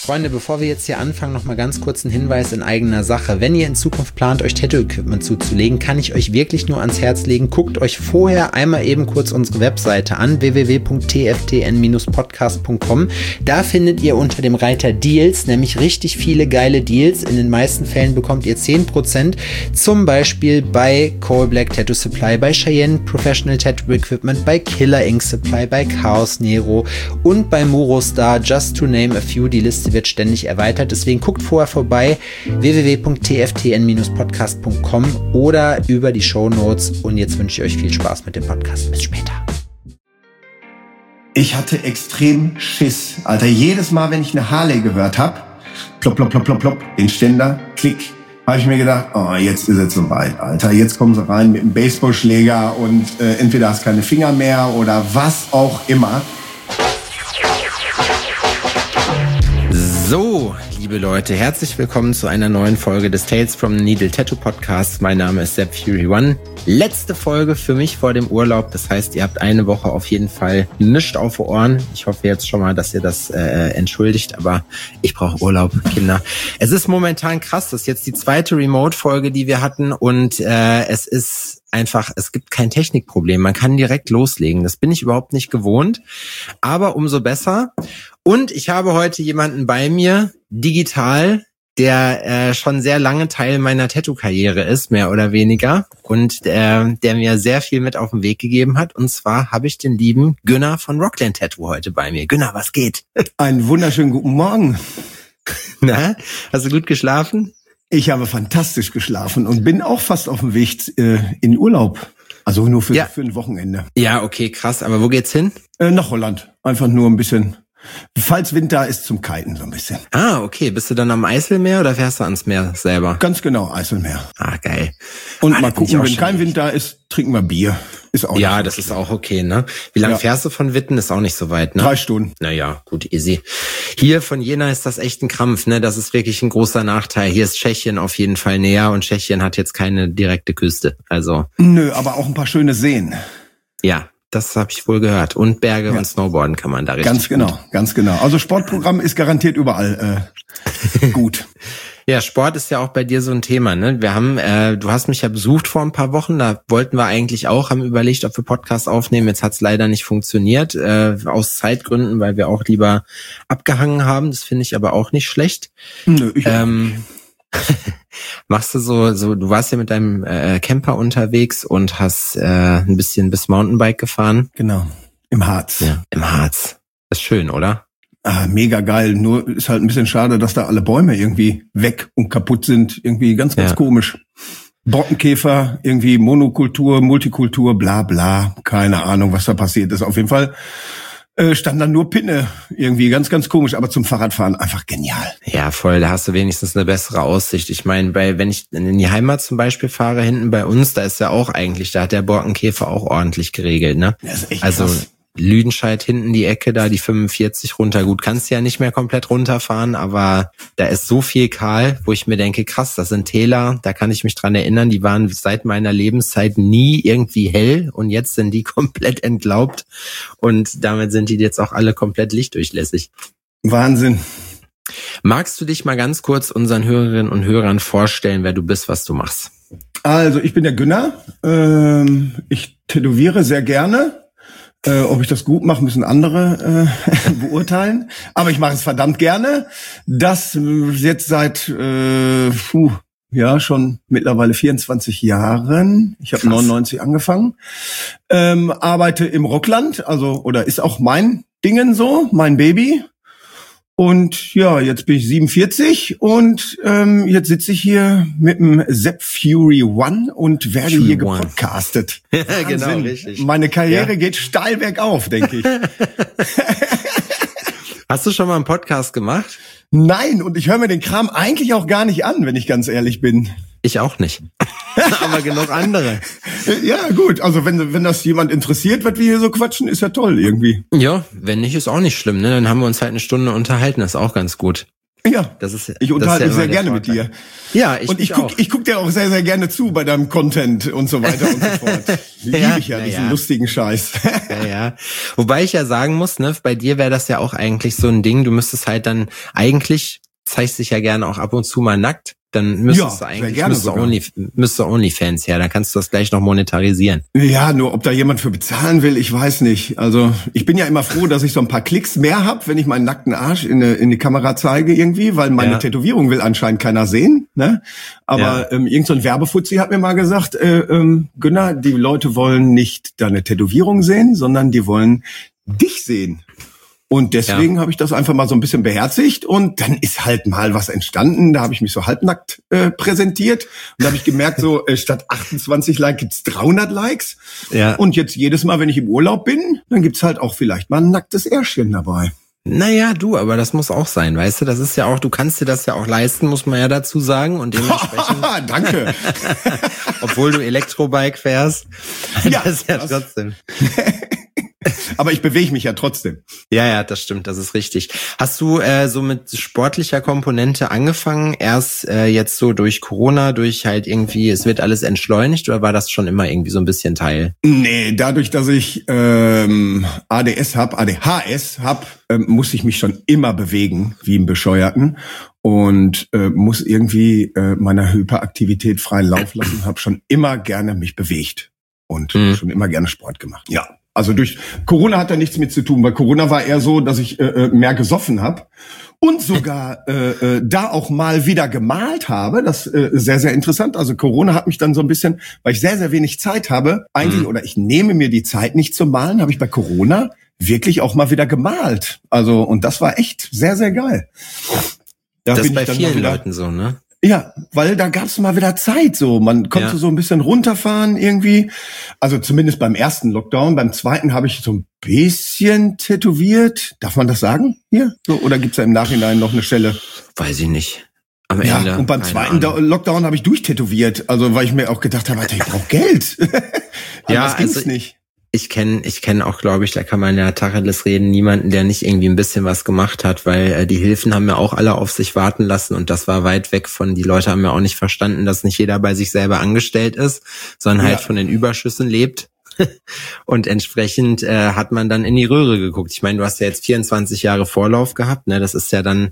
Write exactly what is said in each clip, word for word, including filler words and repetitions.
Freunde, bevor wir jetzt hier anfangen, noch mal ganz kurz ein Hinweis in eigener Sache. Wenn ihr in Zukunft plant, euch Tattoo-Equipment zuzulegen, kann ich euch wirklich nur ans Herz legen. Guckt euch vorher einmal eben kurz unsere Webseite an, w w w punkt t f t n Bindestrich podcast punkt com. Da findet ihr unter dem Reiter Deals nämlich richtig viele geile Deals. In den meisten Fällen bekommt ihr zehn Prozent, zum Beispiel bei Coal Black Tattoo Supply, bei Cheyenne Professional Tattoo Equipment, bei Killer Ink Supply, bei Chaos Nero und bei Murostar, just to name a few. Die Liste wird ständig erweitert, deswegen guckt vorher vorbei, w w w punkt t f t n Bindestrich podcast punkt com oder über die Shownotes, und jetzt wünsche ich euch viel Spaß mit dem Podcast. Bis später. Ich hatte extrem Schiss, Alter. Jedes Mal, wenn ich eine Harley gehört habe, plopp, plopp, plopp, plopp, plopp, den Ständer, klick, habe ich mir gedacht, oh, jetzt ist es soweit, Alter. Jetzt kommen sie rein mit einem Baseballschläger und äh, entweder hast keine Finger mehr oder was auch immer. So, liebe Leute, herzlich willkommen zu einer neuen Folge des Tales from the Needle Tattoo Podcasts. Mein Name ist Sepp Fury One. Letzte Folge für mich vor dem Urlaub. Das heißt, ihr habt eine Woche auf jeden Fall nichts auf die Ohren. Ich hoffe jetzt schon mal, dass ihr das äh, entschuldigt, aber ich brauche Urlaub, Kinder. Es ist momentan krass. Das ist jetzt die zweite Remote-Folge, die wir hatten, und äh, es ist einfach, es gibt kein Technikproblem. Man kann direkt loslegen. Das bin ich überhaupt nicht gewohnt, aber umso besser. Und ich habe heute jemanden bei mir, digital, der äh, schon sehr lange Teil meiner Tattoo-Karriere ist, mehr oder weniger, und äh, der mir sehr viel mit auf den Weg gegeben hat. Und zwar habe ich den lieben Günnar von Rockland Tattoo heute bei mir. Günnar, was geht? Einen wunderschönen guten Morgen. Na, hast du gut geschlafen? Ich habe fantastisch geschlafen und bin auch fast auf dem Weg äh, in Urlaub. Also nur für, ja. für ein Wochenende. Ja, okay, krass. Aber wo geht's hin? Äh, nach Holland. Einfach nur ein bisschen... Falls Winter ist, zum Kiten so ein bisschen. Ah, okay. Bist du dann am Eiselmeer oder fährst du ans Meer selber? Ganz genau, Eiselmeer. Ah, geil. Und ah, mal gucken, wenn kein Winter ist, trinken wir Bier. Ist auch ja, das ist auch okay, ne? Wie lange ja. fährst du von Witten? Ist auch nicht so weit, ne? Drei Stunden. Naja, gut, easy. Hier von Jena ist das echt ein Krampf, ne? Das ist wirklich ein großer Nachteil. Hier ist Tschechien auf jeden Fall näher, und Tschechien hat jetzt keine direkte Küste. Also. Nö, aber auch ein paar schöne Seen. Ja. Das habe ich wohl gehört. Und Berge ja. und Snowboarden kann man da richtig Ganz genau, gut. ganz genau. Also Sportprogramm ist garantiert überall äh, gut. Ja, Sport ist ja auch bei dir so ein Thema, ne? Wir haben, äh, du hast mich ja besucht vor ein paar Wochen, da wollten wir eigentlich auch, haben überlegt, ob wir Podcast aufnehmen. Jetzt hat's leider nicht funktioniert, äh, aus Zeitgründen, weil wir auch lieber abgehangen haben. Das finde ich aber auch nicht schlecht. Nö, ich ähm, machst du so, so, du warst ja mit deinem äh, Camper unterwegs und hast äh, ein bisschen bis Mountainbike gefahren. Genau, im Harz. Ja, im Harz. Das ist schön, oder? Ah, mega geil. Nur ist halt ein bisschen schade, dass da alle Bäume irgendwie weg und kaputt sind. Irgendwie ganz, ganz ja. komisch. Borkenkäfer, irgendwie Monokultur, Multikultur, bla bla. Keine Ahnung, was da passiert ist. Auf jeden Fall äh, stand dann nur Pinne. Irgendwie ganz, ganz komisch. Aber zum Fahrradfahren einfach genial. Ja, voll. Da hast du wenigstens eine bessere Aussicht. Ich meine, bei wenn ich in die Heimat zum Beispiel fahre, hinten bei uns, da ist ja auch eigentlich, da hat der Borkenkäfer auch ordentlich geregelt, ne? Das ist echt also krass. Lüdenscheid hinten die Ecke da, die fünfundvierzig runter. Gut, kannst ja nicht mehr komplett runterfahren, aber da ist so viel kahl, wo ich mir denke, krass, das sind Täler, da kann ich mich dran erinnern, die waren seit meiner Lebenszeit nie irgendwie hell, und jetzt sind die komplett entlaubt, und damit sind die jetzt auch alle komplett lichtdurchlässig. Wahnsinn. Magst du dich mal ganz kurz unseren Hörerinnen und Hörern vorstellen, wer du bist, was du machst? Also, ich bin der Günnar. Ähm, ich tätowiere sehr gerne. Äh, ob ich das gut mache, müssen andere äh, beurteilen. Aber ich mache es verdammt gerne. Das jetzt seit äh, puh, ja schon mittlerweile vierundzwanzig Jahren. Ich habe neunundneunzig angefangen. Ähm, arbeite im Rockland, also oder ist auch mein Dingen so, mein Baby. Und ja, jetzt bin ich siebenundvierzig und ähm, jetzt sitze ich hier mit dem Sepp Fury One und werde Fury hier gepodcastet. Ja, genau, richtig. Meine Karriere ja. geht steil bergauf, denke ich. Hast du schon mal einen Podcast gemacht? Nein, und ich höre mir den Kram eigentlich auch gar nicht an, wenn ich ganz ehrlich bin. Ich auch nicht. Aber genug andere. Ja, gut. Also wenn wenn das jemand interessiert, was wir hier so quatschen, ist ja toll irgendwie. Ja, wenn nicht, ist auch nicht schlimm, ne? Dann haben wir uns halt eine Stunde unterhalten, das ist auch ganz gut. Ja, das ist, ich unterhalte das ist ja mich sehr gerne Vorteil. mit dir. Ja, ich Und ich guck, ich guck dir auch sehr, sehr gerne zu bei deinem Content und so weiter und so fort. Liebe ja, ich ja, diesen ja. lustigen Scheiß. Ja, ja. Wobei ich ja sagen muss, ne, bei dir wäre das ja auch eigentlich so ein Ding, du müsstest halt dann, eigentlich zeigst dich ja gerne auch ab und zu mal nackt, dann müsstest Ja, du eigentlich, gerne müsste Only, müsste OnlyFans her, dann kannst du das gleich noch monetarisieren. Ja, nur ob da jemand für bezahlen will, ich weiß nicht. Also ich bin ja immer froh, dass ich so ein paar Klicks mehr hab, wenn ich meinen nackten Arsch in, eine, in die Kamera zeige irgendwie, weil meine ja. Tätowierung will anscheinend keiner sehen. Ne? Aber ja. ähm, irgend so ein Werbefuzzi hat mir mal gesagt, äh, ähm, Gunnar, die Leute wollen nicht deine Tätowierung sehen, sondern die wollen dich sehen. Und deswegen ja. habe ich das einfach mal so ein bisschen beherzigt und dann ist halt mal was entstanden. Da habe ich mich so halbnackt äh, präsentiert und da habe ich gemerkt, so äh, statt achtundzwanzig Likes gibt's dreihundert Likes. Ja. Und jetzt jedes Mal, wenn ich im Urlaub bin, dann gibt's halt auch vielleicht mal ein nacktes Ärschchen dabei. Naja, du, aber das muss auch sein, weißt du? Das ist ja auch, du kannst dir das ja auch leisten, muss man ja dazu sagen. Und dementsprechend. Danke. Obwohl du Elektrobike fährst. Ja, das ist ja was? Trotzdem. Aber ich bewege mich ja trotzdem. Ja, ja, das stimmt, das ist richtig. Hast du äh, so mit sportlicher Komponente angefangen? Erst äh, jetzt so durch Corona, durch halt irgendwie, es wird alles entschleunigt, oder war das schon immer irgendwie so ein bisschen Teil? Nee, dadurch, dass ich ähm, A D S hab, A D H S hab, ähm, muss ich mich schon immer bewegen, wie ein Bescheuerten. Und äh, muss irgendwie äh, meiner Hyperaktivität freien Lauf lassen. Habe schon immer gerne mich bewegt und mhm. schon immer gerne Sport gemacht. Ja. Also durch Corona hat da nichts mit zu tun, weil Corona war eher so, dass ich äh, mehr gesoffen habe und sogar äh, äh, da auch mal wieder gemalt habe. Das äh, sehr, sehr interessant. Also Corona hat mich dann so ein bisschen, weil ich sehr, sehr wenig Zeit habe, eigentlich, mhm. oder ich nehme mir die Zeit nicht zum Malen, habe ich bei Corona wirklich auch mal wieder gemalt. Also und das war echt sehr, sehr geil. Da das ist bei vielen Leuten so, ne? Ja, weil da gab's mal wieder Zeit so. Man konnte ja. so ein bisschen runterfahren irgendwie. Also zumindest beim ersten Lockdown. Beim zweiten habe ich so ein bisschen tätowiert. Darf man das sagen hier? So, oder gibt's da im Nachhinein noch eine Stelle? Weiß ich nicht. Am ja, Ende. Und beim zweiten Ahnung. Lockdown habe ich durchtätowiert. Also weil ich mir auch gedacht habe, Alter, ich brauche Geld. Ja, das ging's also nicht. Ich kenne ich kenne auch, glaube ich, da kann man ja Tacheles reden, niemanden, der nicht irgendwie ein bisschen was gemacht hat, weil äh, die Hilfen haben ja auch alle auf sich warten lassen und das war weit weg von, die Leute haben ja auch nicht verstanden, dass nicht jeder bei sich selber angestellt ist, sondern ja. halt von den Überschüssen lebt. Und entsprechend äh, hat man dann in die Röhre geguckt. Ich meine, du hast ja jetzt vierundzwanzig Jahre Vorlauf gehabt, ne? Das ist ja dann,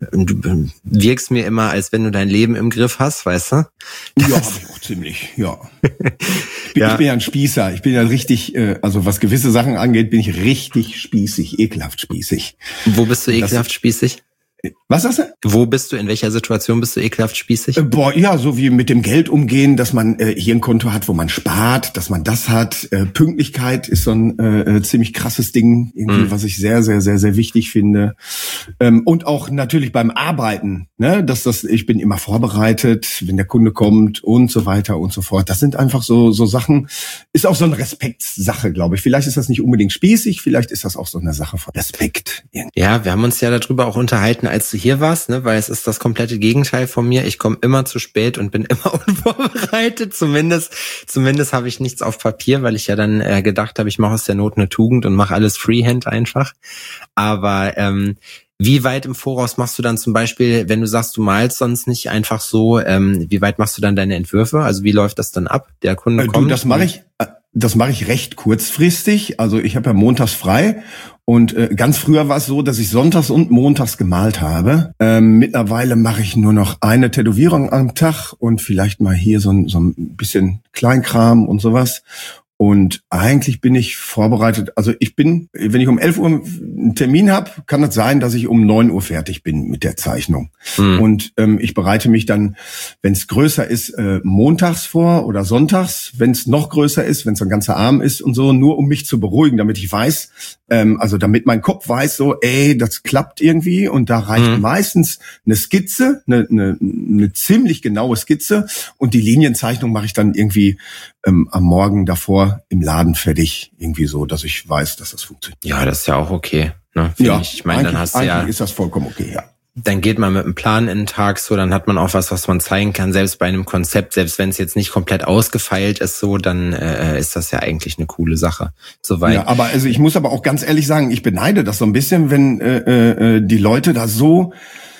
du wirkst mir immer, als wenn du dein Leben im Griff hast, weißt du? Ja, habe ich auch ziemlich, ja. Ich bin, ja. ich bin ja ein Spießer. Ich bin ja richtig, äh, also was gewisse Sachen angeht, bin ich richtig spießig, ekelhaft spießig. Wo bist du ekelhaft das, spießig? Was sagst du? Wo bist du, in welcher Situation bist du ekelhaft spießig? Äh, boah, ja, so wie mit dem Geld umgehen, dass man äh, hier ein Konto hat, wo man spart, dass man das hat. Äh, Pünktlichkeit ist so ein äh, ziemlich krasses Ding, irgendwie, mhm. was ich sehr, sehr, sehr, sehr wichtig finde. Ähm, und auch natürlich beim Arbeiten, ne, dass das, ich bin immer vorbereitet, wenn der Kunde kommt und so weiter und so fort. Das sind einfach so so Sachen, ist auch so eine Respektssache, glaube ich. Vielleicht ist das nicht unbedingt spießig, vielleicht ist das auch so eine Sache von Respekt. Irgendwie. Ja, wir haben uns ja darüber auch unterhalten, als du hier warst, ne, weil es ist das komplette Gegenteil von mir. Ich komme immer zu spät und bin immer unvorbereitet. Zumindest, zumindest habe ich nichts auf Papier, weil ich ja dann äh, gedacht habe, ich mache aus der Not eine Tugend und mache alles Freehand einfach. Aber ähm, wie weit im Voraus machst du dann zum Beispiel, wenn du sagst, du malst sonst nicht einfach so, ähm, wie weit machst du dann deine Entwürfe? Also wie läuft das dann ab? Der Kunde äh, kommt. Du, das mache ich, das mache ich recht kurzfristig. Also ich habe ja montags frei. Und äh, ganz früher war es so, dass ich sonntags und montags gemalt habe. Ähm, mittlerweile mache ich nur noch eine Tätowierung am Tag und vielleicht mal hier so ein, so ein bisschen Kleinkram und sowas. Und eigentlich bin ich vorbereitet. Also ich bin, wenn ich um elf Uhr einen Termin habe, kann es sein, dass ich um neun Uhr fertig bin mit der Zeichnung. Mhm. Und ähm, ich bereite mich dann, wenn es größer ist, äh, montags vor oder sonntags. Wenn es noch größer ist, wenn es ein ganzer Arm ist und so, nur um mich zu beruhigen, damit ich weiß, ähm, also damit mein Kopf weiß, so, ey, das klappt irgendwie. Und da reicht mhm. meistens eine Skizze, eine, eine, eine ziemlich genaue Skizze. Und die Linienzeichnung mache ich dann irgendwie ähm, am Morgen davor im Laden fertig, irgendwie so, dass ich weiß, dass das funktioniert. Ja, das ist ja auch okay. Ne? Ja, ich ich meine, dann hast du ja, ist das vollkommen okay, ja. Dann geht man mit einem Plan in den Tag so, dann hat man auch was, was man zeigen kann, selbst bei einem Konzept, selbst wenn es jetzt nicht komplett ausgefeilt ist, so, dann äh, ist das ja eigentlich eine coole Sache. Soweit. Ja, aber also ich muss aber auch ganz ehrlich sagen, ich beneide das so ein bisschen, wenn äh, äh, die Leute da so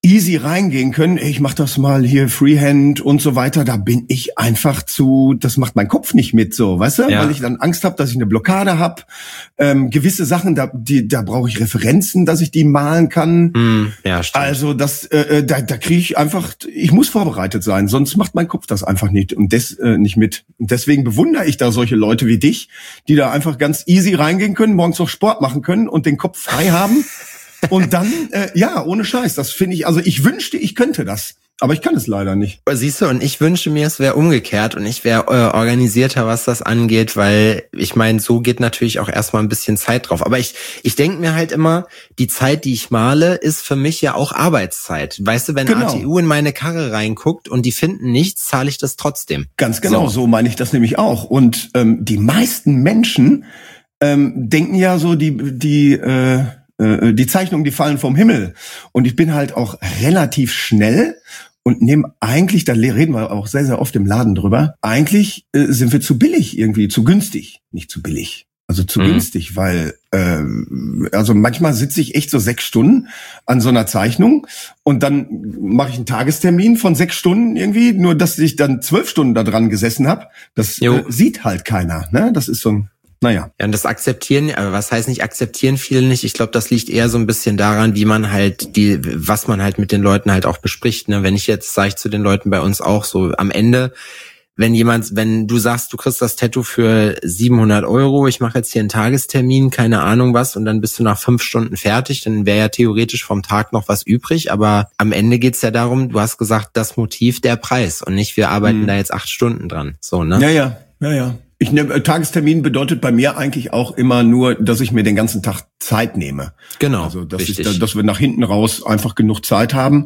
easy reingehen können. Ich mach das mal hier Freehand und so weiter. Da bin ich einfach zu, das macht mein Kopf nicht mit, so, weißt du? Ja. Weil ich dann Angst habe, dass ich eine Blockade habe. Ähm, gewisse Sachen, da, die, da brauche ich Referenzen, dass ich die malen kann. Mm, ja, stimmt. Also das, äh, da, da kriege ich einfach, ich muss vorbereitet sein, sonst macht mein Kopf das einfach nicht und des, äh, nicht mit. Und deswegen bewundere ich da solche Leute wie dich, die da einfach ganz easy reingehen können, morgens noch Sport machen können und den Kopf frei haben. Und dann, äh, ja, ohne Scheiß, das finde ich, also ich wünschte, ich könnte das, aber ich kann es leider nicht. Siehst du, und ich wünsche mir, es wäre umgekehrt und ich wäre äh, organisierter, was das angeht, weil ich meine, so geht natürlich auch erstmal ein bisschen Zeit drauf. Aber ich ich denke mir halt immer, die Zeit, die ich male, ist für mich ja auch Arbeitszeit. Weißt du, wenn genau. A T U in meine Karre reinguckt und die finden nichts, zahle ich das trotzdem. Ganz genau, so, so meine ich das nämlich auch. Und ähm, die meisten Menschen ähm, denken ja so, die die äh, die Zeichnungen, die fallen vom Himmel. Und ich bin halt auch relativ schnell und nehme eigentlich, da reden wir auch sehr, sehr oft im Laden drüber, eigentlich äh, sind wir zu billig irgendwie, zu günstig. Nicht zu billig, also zu mhm. günstig, weil äh, also manchmal sitze ich echt so sechs Stunden an so einer Zeichnung und dann mache ich einen Tagestermin von sechs Stunden irgendwie, nur dass ich dann zwölf Stunden da dran gesessen habe. Das äh, sieht halt keiner. Ne? Das ist so ein Naja. Ja, und das akzeptieren, aber was heißt nicht akzeptieren viele nicht? Ich glaube, das liegt eher so ein bisschen daran, wie man halt die, was man halt mit den Leuten halt auch bespricht. Ne? Wenn ich jetzt, sage ich zu den Leuten bei uns auch so, am Ende, wenn jemand, wenn du sagst, du kriegst das Tattoo für siebenhundert Euro, ich mache jetzt hier einen Tagestermin, keine Ahnung was, und dann bist du nach fünf Stunden fertig, dann wäre ja theoretisch vom Tag noch was übrig, aber am Ende geht's ja darum, du hast gesagt, das Motiv, der Preis und nicht, wir arbeiten hm. da jetzt acht Stunden dran. So, ne? Ja, ja, ja, ja. Ich nehme, Tagestermin bedeutet bei mir eigentlich auch immer nur, dass ich mir den ganzen Tag Zeit nehme. Genau. Also dass, ich, dass wir nach hinten raus einfach genug Zeit haben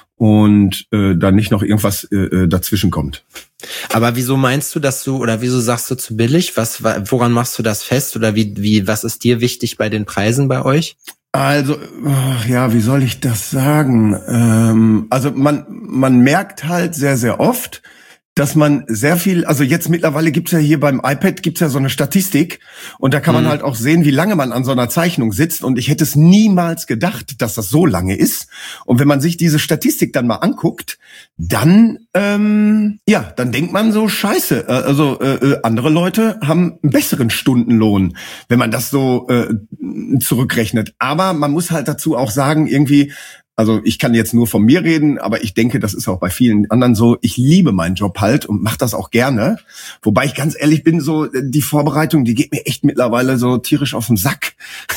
und äh, dann nicht noch irgendwas äh, dazwischen kommt. Aber wieso meinst du, dass du, oder wieso sagst du zu billig? Was, woran machst du das fest? Oder wie, wie, was ist dir wichtig bei den Preisen bei euch? Also, ja, wie soll ich das sagen? Ähm, also man, man merkt halt sehr, sehr oft, dass man sehr viel, also jetzt mittlerweile gibt's ja hier beim iPad gibt's ja so eine Statistik und da kann man mhm. halt auch sehen, wie lange man an so einer Zeichnung sitzt und ich hätte es niemals gedacht, dass das so lange ist. Und wenn man sich diese Statistik dann mal anguckt, dann, ähm, ja, dann denkt man so, scheiße, also äh, andere Leute haben einen besseren Stundenlohn, wenn man das so äh, zurückrechnet. Aber man muss halt dazu auch sagen, irgendwie, also ich kann jetzt nur von mir reden, aber ich denke, das ist auch bei vielen anderen so. Ich liebe meinen Job halt und mache das auch gerne. Wobei ich ganz ehrlich bin, so die Vorbereitung, die geht mir echt mittlerweile so tierisch auf den Sack.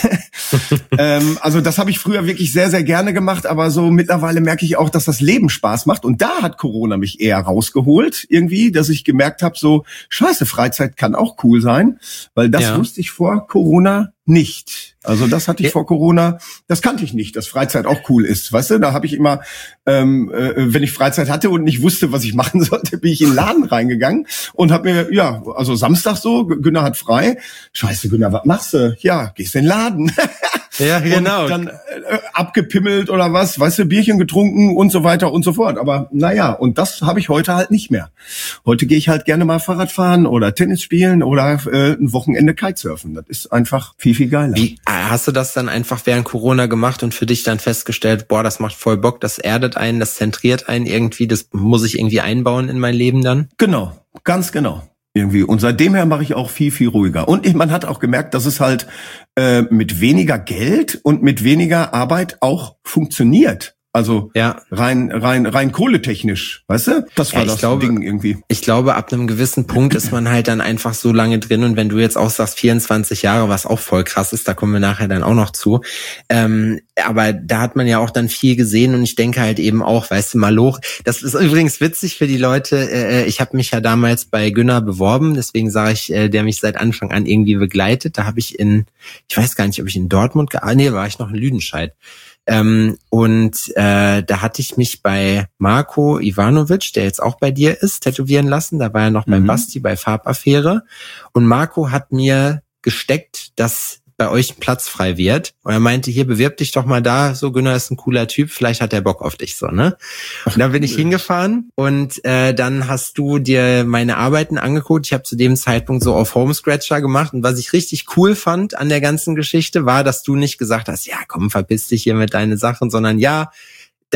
ähm, also das habe ich früher wirklich sehr, sehr gerne gemacht, aber so mittlerweile merke ich auch, dass das Leben Spaß macht. Und da hat Corona mich eher rausgeholt irgendwie, dass ich gemerkt habe, so scheiße, Freizeit kann auch cool sein, weil das ja. wusste ich vor Corona nicht. Also das hatte ich ja. vor Corona, das kannte ich nicht, dass Freizeit auch cool ist, weißt du? Da habe ich immer, ähm, äh, wenn ich Freizeit hatte und nicht wusste, was ich machen sollte, bin ich in den Laden reingegangen und habe mir, ja, also Samstag so, Günner hat frei. Scheiße, Günner, was machst du? Ja, gehst in den Laden. Ja, genau. Und dann äh, abgepimmelt oder was, weißt du, Bierchen getrunken und so weiter und so fort. Aber naja, und das habe ich heute halt nicht mehr. Heute gehe ich halt gerne mal Fahrrad fahren oder Tennis spielen oder äh, ein Wochenende Kitesurfen. Das ist einfach viel, viel geiler. Wie, hast du das dann einfach während Corona gemacht und für dich dann festgestellt, boah, das macht voll Bock, das erdet einen, das zentriert einen irgendwie, das muss ich irgendwie einbauen in mein Leben dann? Genau, ganz genau. Irgendwie. Und seitdem her mache ich auch viel, viel ruhiger. Und ich, man hat auch gemerkt, dass es halt äh, mit weniger Geld und mit weniger Arbeit auch funktioniert. Also ja. rein rein rein kohletechnisch, weißt du? Das war ja, das glaube, Ding irgendwie. Ich glaube, ab einem gewissen Punkt ist man halt dann einfach so lange drin. Und wenn du jetzt auch sagst vierundzwanzig Jahre, was auch voll krass ist, da kommen wir nachher dann auch noch zu. Ähm, aber da hat man ja auch dann viel gesehen. Und ich denke halt eben auch, weißt du, Maloch. Das ist übrigens witzig für die Leute. Äh, ich habe mich ja damals bei Günner beworben. Deswegen sage ich, äh, der mich seit Anfang an irgendwie begleitet. Da habe ich in, ich weiß gar nicht, ob ich in Dortmund, ge- ah, nee, war ich noch in Lüdenscheid. Ähm, und äh, da hatte ich mich bei Marco Ivanovic, der jetzt auch bei dir ist, tätowieren lassen. Da war er noch mhm. beim Basti bei Farbaffäre. Und Marco hat mir gesteckt, dass bei euch ein Platz frei wird. Und er meinte, hier, bewirb dich doch mal da. So, Günner ist ein cooler Typ, vielleicht hat er Bock auf dich, so, ne? Und dann bin ich hingefahren und äh, dann hast du dir meine Arbeiten angeguckt. Ich habe zu dem Zeitpunkt so auf Homescratcher gemacht. Und was ich richtig cool fand an der ganzen Geschichte war, dass du nicht gesagt hast, ja, komm, verpiss dich hier mit deinen Sachen, sondern ja,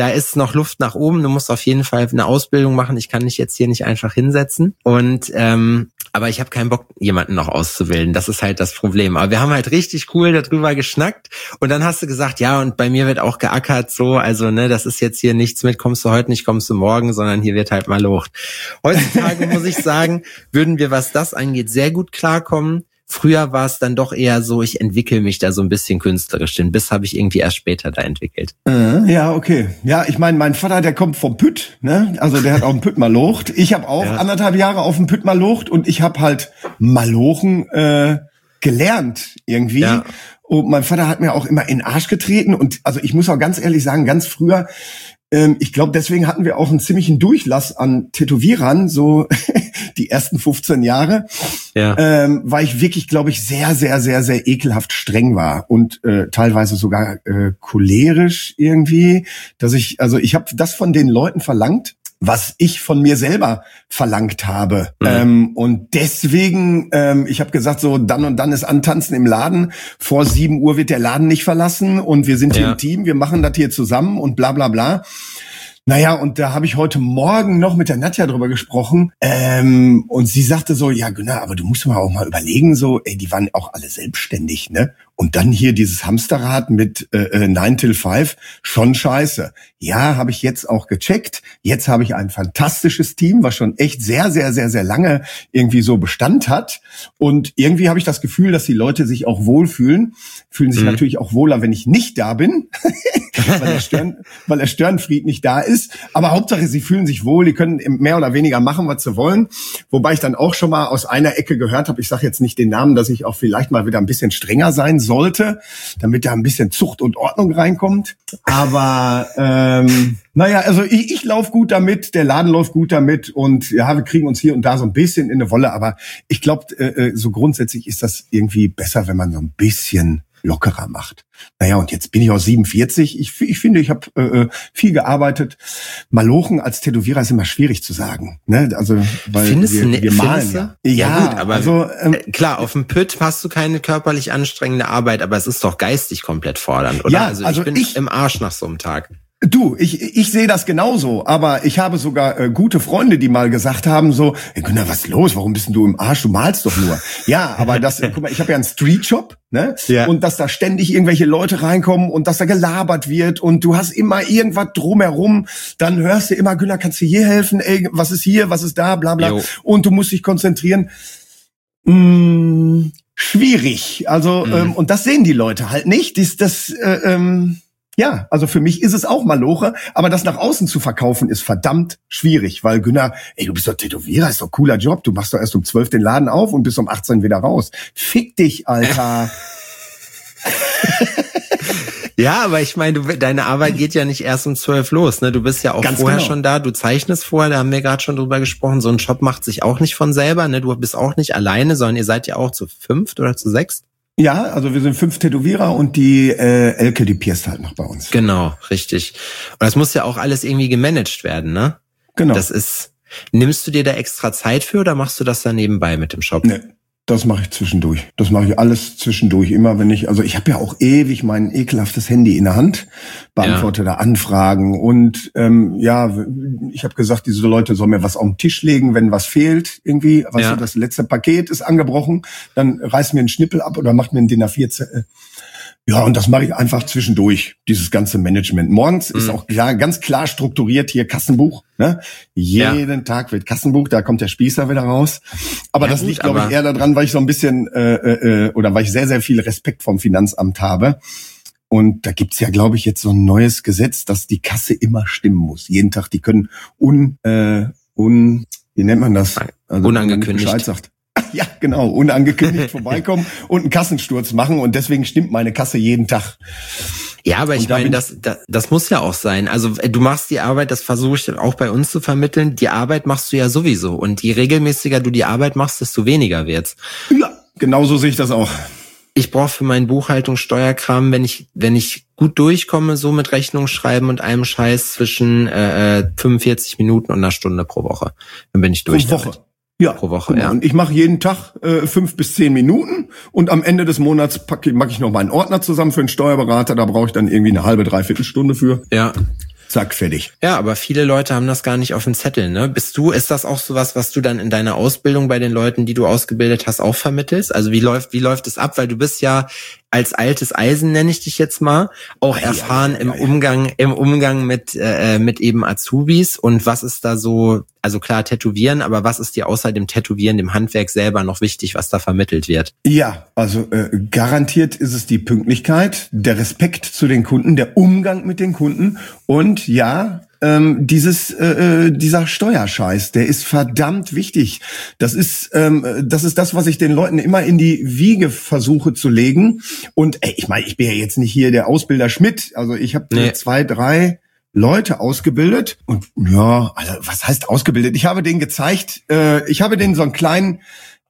da ist noch Luft nach oben. Du musst auf jeden Fall eine Ausbildung machen. Ich kann dich jetzt hier nicht einfach hinsetzen. Und ähm, aber ich habe keinen Bock, jemanden noch auszubilden. Das ist halt das Problem. Aber wir haben halt richtig cool darüber geschnackt. Und dann hast du gesagt, ja, und bei mir wird auch geackert so. Also ne, das ist jetzt hier nichts mit, kommst du heute nicht, kommst du morgen, sondern hier wird halt mal locht. Heutzutage muss ich sagen, würden wir, was das angeht, sehr gut klarkommen. Früher war es dann doch eher so, ich entwickle mich da so ein bisschen künstlerisch. Den Biss habe ich irgendwie erst später da entwickelt. Äh, ja, okay. Ja, ich meine, mein Vater, der kommt vom Pütt, ne? Also der hat auch einen Pütt malocht. Ich habe auch ja. anderthalb Jahre auf dem Pütt malocht und ich habe halt Malochen äh, gelernt irgendwie. Ja. Und mein Vater hat mir auch immer in den Arsch getreten. Und also ich muss auch ganz ehrlich sagen, ganz früher, ähm, ich glaube, deswegen hatten wir auch einen ziemlichen Durchlass an Tätowierern, so die ersten fünfzehn Jahre, ja. ähm, weil ich wirklich, glaube ich, sehr, sehr, sehr, sehr ekelhaft streng war und äh, teilweise sogar äh, cholerisch irgendwie, dass ich, also ich habe das von den Leuten verlangt, was ich von mir selber verlangt habe. Mhm. Ähm, und deswegen, ähm, ich habe gesagt, so dann und dann ist Antanzen im Laden. Vor sieben Uhr wird der Laden nicht verlassen und wir sind hier ja. im Team, wir machen das hier zusammen und bla bla bla. Naja, und da habe ich heute Morgen noch mit der Nadja drüber gesprochen ähm, und sie sagte so, ja Gunnar, aber du musst mal auch mal überlegen, so, ey, die waren auch alle selbstständig, ne? Und dann hier dieses Hamsterrad mit äh, nine till five, schon scheiße. Ja, habe ich jetzt auch gecheckt. Jetzt habe ich ein fantastisches Team, was schon echt sehr, sehr, sehr, sehr lange irgendwie so Bestand hat. Und irgendwie habe ich das Gefühl, dass die Leute sich auch wohlfühlen. Fühlen sich mhm. natürlich auch wohler, wenn ich nicht da bin, weil, der Stören, weil der Störenfried nicht da ist. Aber Hauptsache, sie fühlen sich wohl, die können mehr oder weniger machen, was sie wollen. Wobei ich dann auch schon mal aus einer Ecke gehört habe, ich sage jetzt nicht den Namen, dass ich auch vielleicht mal wieder ein bisschen strenger sein sollte, damit da ein bisschen Zucht und Ordnung reinkommt. Aber ähm, naja, also ich, ich laufe gut damit, der Laden läuft gut damit und ja, wir kriegen uns hier und da so ein bisschen in eine Wolle. Aber ich glaube, äh, so grundsätzlich ist das irgendwie besser, wenn man so ein bisschen lockerer macht. Naja, und jetzt bin ich auch siebenundvierzig. Ich, ich finde, ich habe äh, viel gearbeitet. Malochen als Tätowierer ist immer schwierig zu sagen. Ne? Also, weil findest wir, du, wir malen ja. Ja, ja gut, aber also, ähm, klar, auf dem Pütt hast du keine körperlich anstrengende Arbeit, aber es ist doch geistig komplett fordernd, oder? Ja, also, also ich bin ich, im Arsch nach so einem Tag. Du, ich ich sehe das genauso, aber ich habe sogar äh, gute Freunde, die mal gesagt haben so, hey Gunnar, was ist los? Warum bist denn du im Arsch? Du malst doch nur. Ja, aber das, guck mal, ich habe ja einen Streetshop, ne? Ja. Und dass da ständig irgendwelche Leute reinkommen und dass da gelabert wird und du hast immer irgendwas drumherum, dann hörst du immer, Gunnar, kannst du hier helfen? Ey, was ist hier? Was ist da? Bla bla. Jo. Und du musst dich konzentrieren. Hm, schwierig. Also mhm. ähm, und das sehen die Leute halt nicht. Dies, das äh, ähm, Ja, also für mich ist es auch Maloche, aber das nach außen zu verkaufen ist verdammt schwierig, weil Gunnar, ey, du bist doch Tätowierer, ist doch ein cooler Job, du machst doch erst um zwölf den Laden auf und bist um achtzehn wieder raus. Fick dich, Alter. Ja, aber ich meine, du, deine Arbeit geht ja nicht erst um zwölf los, ne? Du bist ja auch Ganz vorher genau. schon da, du zeichnest vorher, da haben wir gerade schon drüber gesprochen, so ein Shop macht sich auch nicht von selber, ne? Du bist auch nicht alleine, sondern ihr seid ja auch zu fünft oder zu sechst. Ja, also wir sind fünf Tätowierer und die äh, Elke, die pierst halt noch bei uns. Genau, richtig. Und das muss ja auch alles irgendwie gemanagt werden, ne? Genau. Das ist, nimmst du dir da extra Zeit für oder machst du das dann nebenbei mit dem Shop? Nee, das mache ich zwischendurch. Das mache ich alles zwischendurch. Immer wenn ich, also ich habe ja auch ewig mein ekelhaftes Handy in der Hand, beantworte ja. da Anfragen und ähm, ja, ich habe gesagt, diese Leute sollen mir was auf den Tisch legen, wenn was fehlt irgendwie. Weißt ja. du, das letzte Paket ist angebrochen, dann reiß mir einen Schnippel ab oder mach mir einen D I N A vier Zettel. Ja, und das mache ich einfach zwischendurch, dieses ganze Management. Morgens mhm. ist auch klar, ganz klar strukturiert hier Kassenbuch. Ne? Jeden ja. Tag wird Kassenbuch, da kommt der Spießer wieder raus. Aber ja, das gut, liegt, glaube ich, eher daran, weil ich so ein bisschen, äh, äh, oder weil ich sehr, sehr viel Respekt vom Finanzamt habe. Und da gibt's ja, glaube ich, jetzt so ein neues Gesetz, dass die Kasse immer stimmen muss. Jeden Tag, die können un, äh, un, wie nennt man das? Also, unangekündigt. Bescheid sagt. Ja, genau, unangekündigt vorbeikommen und einen Kassensturz machen und deswegen stimmt meine Kasse jeden Tag. Ja, aber ich meine, das, das das muss ja auch sein. Also du machst die Arbeit, das versuche ich auch bei uns zu vermitteln, die Arbeit machst du ja sowieso und je regelmäßiger du die Arbeit machst, desto weniger wird's. Ja, genau so sehe ich das auch. Ich brauche für meinen Buchhaltung Steuerkram, wenn ich wenn ich gut durchkomme, so mit Rechnung schreiben und einem Scheiß zwischen äh, fünfundvierzig Minuten und einer Stunde pro Woche. Dann bin ich durch. Pro Woche. Damit. Ja, pro Woche, ja. Und ich mache jeden Tag äh, fünf bis zehn Minuten und am Ende des Monats packe mache ich noch meinen Ordner zusammen für einen Steuerberater. Da brauche ich dann irgendwie eine halbe, dreiviertel Stunde für. Ja. zack, fertig. Ja, aber viele Leute haben das gar nicht auf dem Zettel, ne? Bist du, ist das auch sowas, was du dann in deiner Ausbildung bei den Leuten, die du ausgebildet hast, auch vermittelst? Also wie läuft, wie läuft es ab? Weil du bist ja als altes Eisen, nenne ich dich jetzt mal, auch ja, erfahren ja, ja, im ja. Umgang, im Umgang mit, äh, mit eben Azubis. Und was ist da so, also klar Tätowieren, aber was ist dir außer dem Tätowieren, dem Handwerk selber noch wichtig, was da vermittelt wird? Ja, also äh, garantiert ist es die Pünktlichkeit, der Respekt zu den Kunden, der Umgang mit den Kunden und ja, ähm, dieses äh, dieser Steuerscheiß, der ist verdammt wichtig. Das ist ähm, das ist das, was ich den Leuten immer in die Wiege versuche zu legen. Und ey, ich meine, ich bin ja jetzt nicht hier der Ausbilder Schmidt. Also ich habe nee. zwei, drei Leute ausgebildet und ja, also was heißt ausgebildet? Ich habe denen gezeigt, äh, ich habe denen so einen kleinen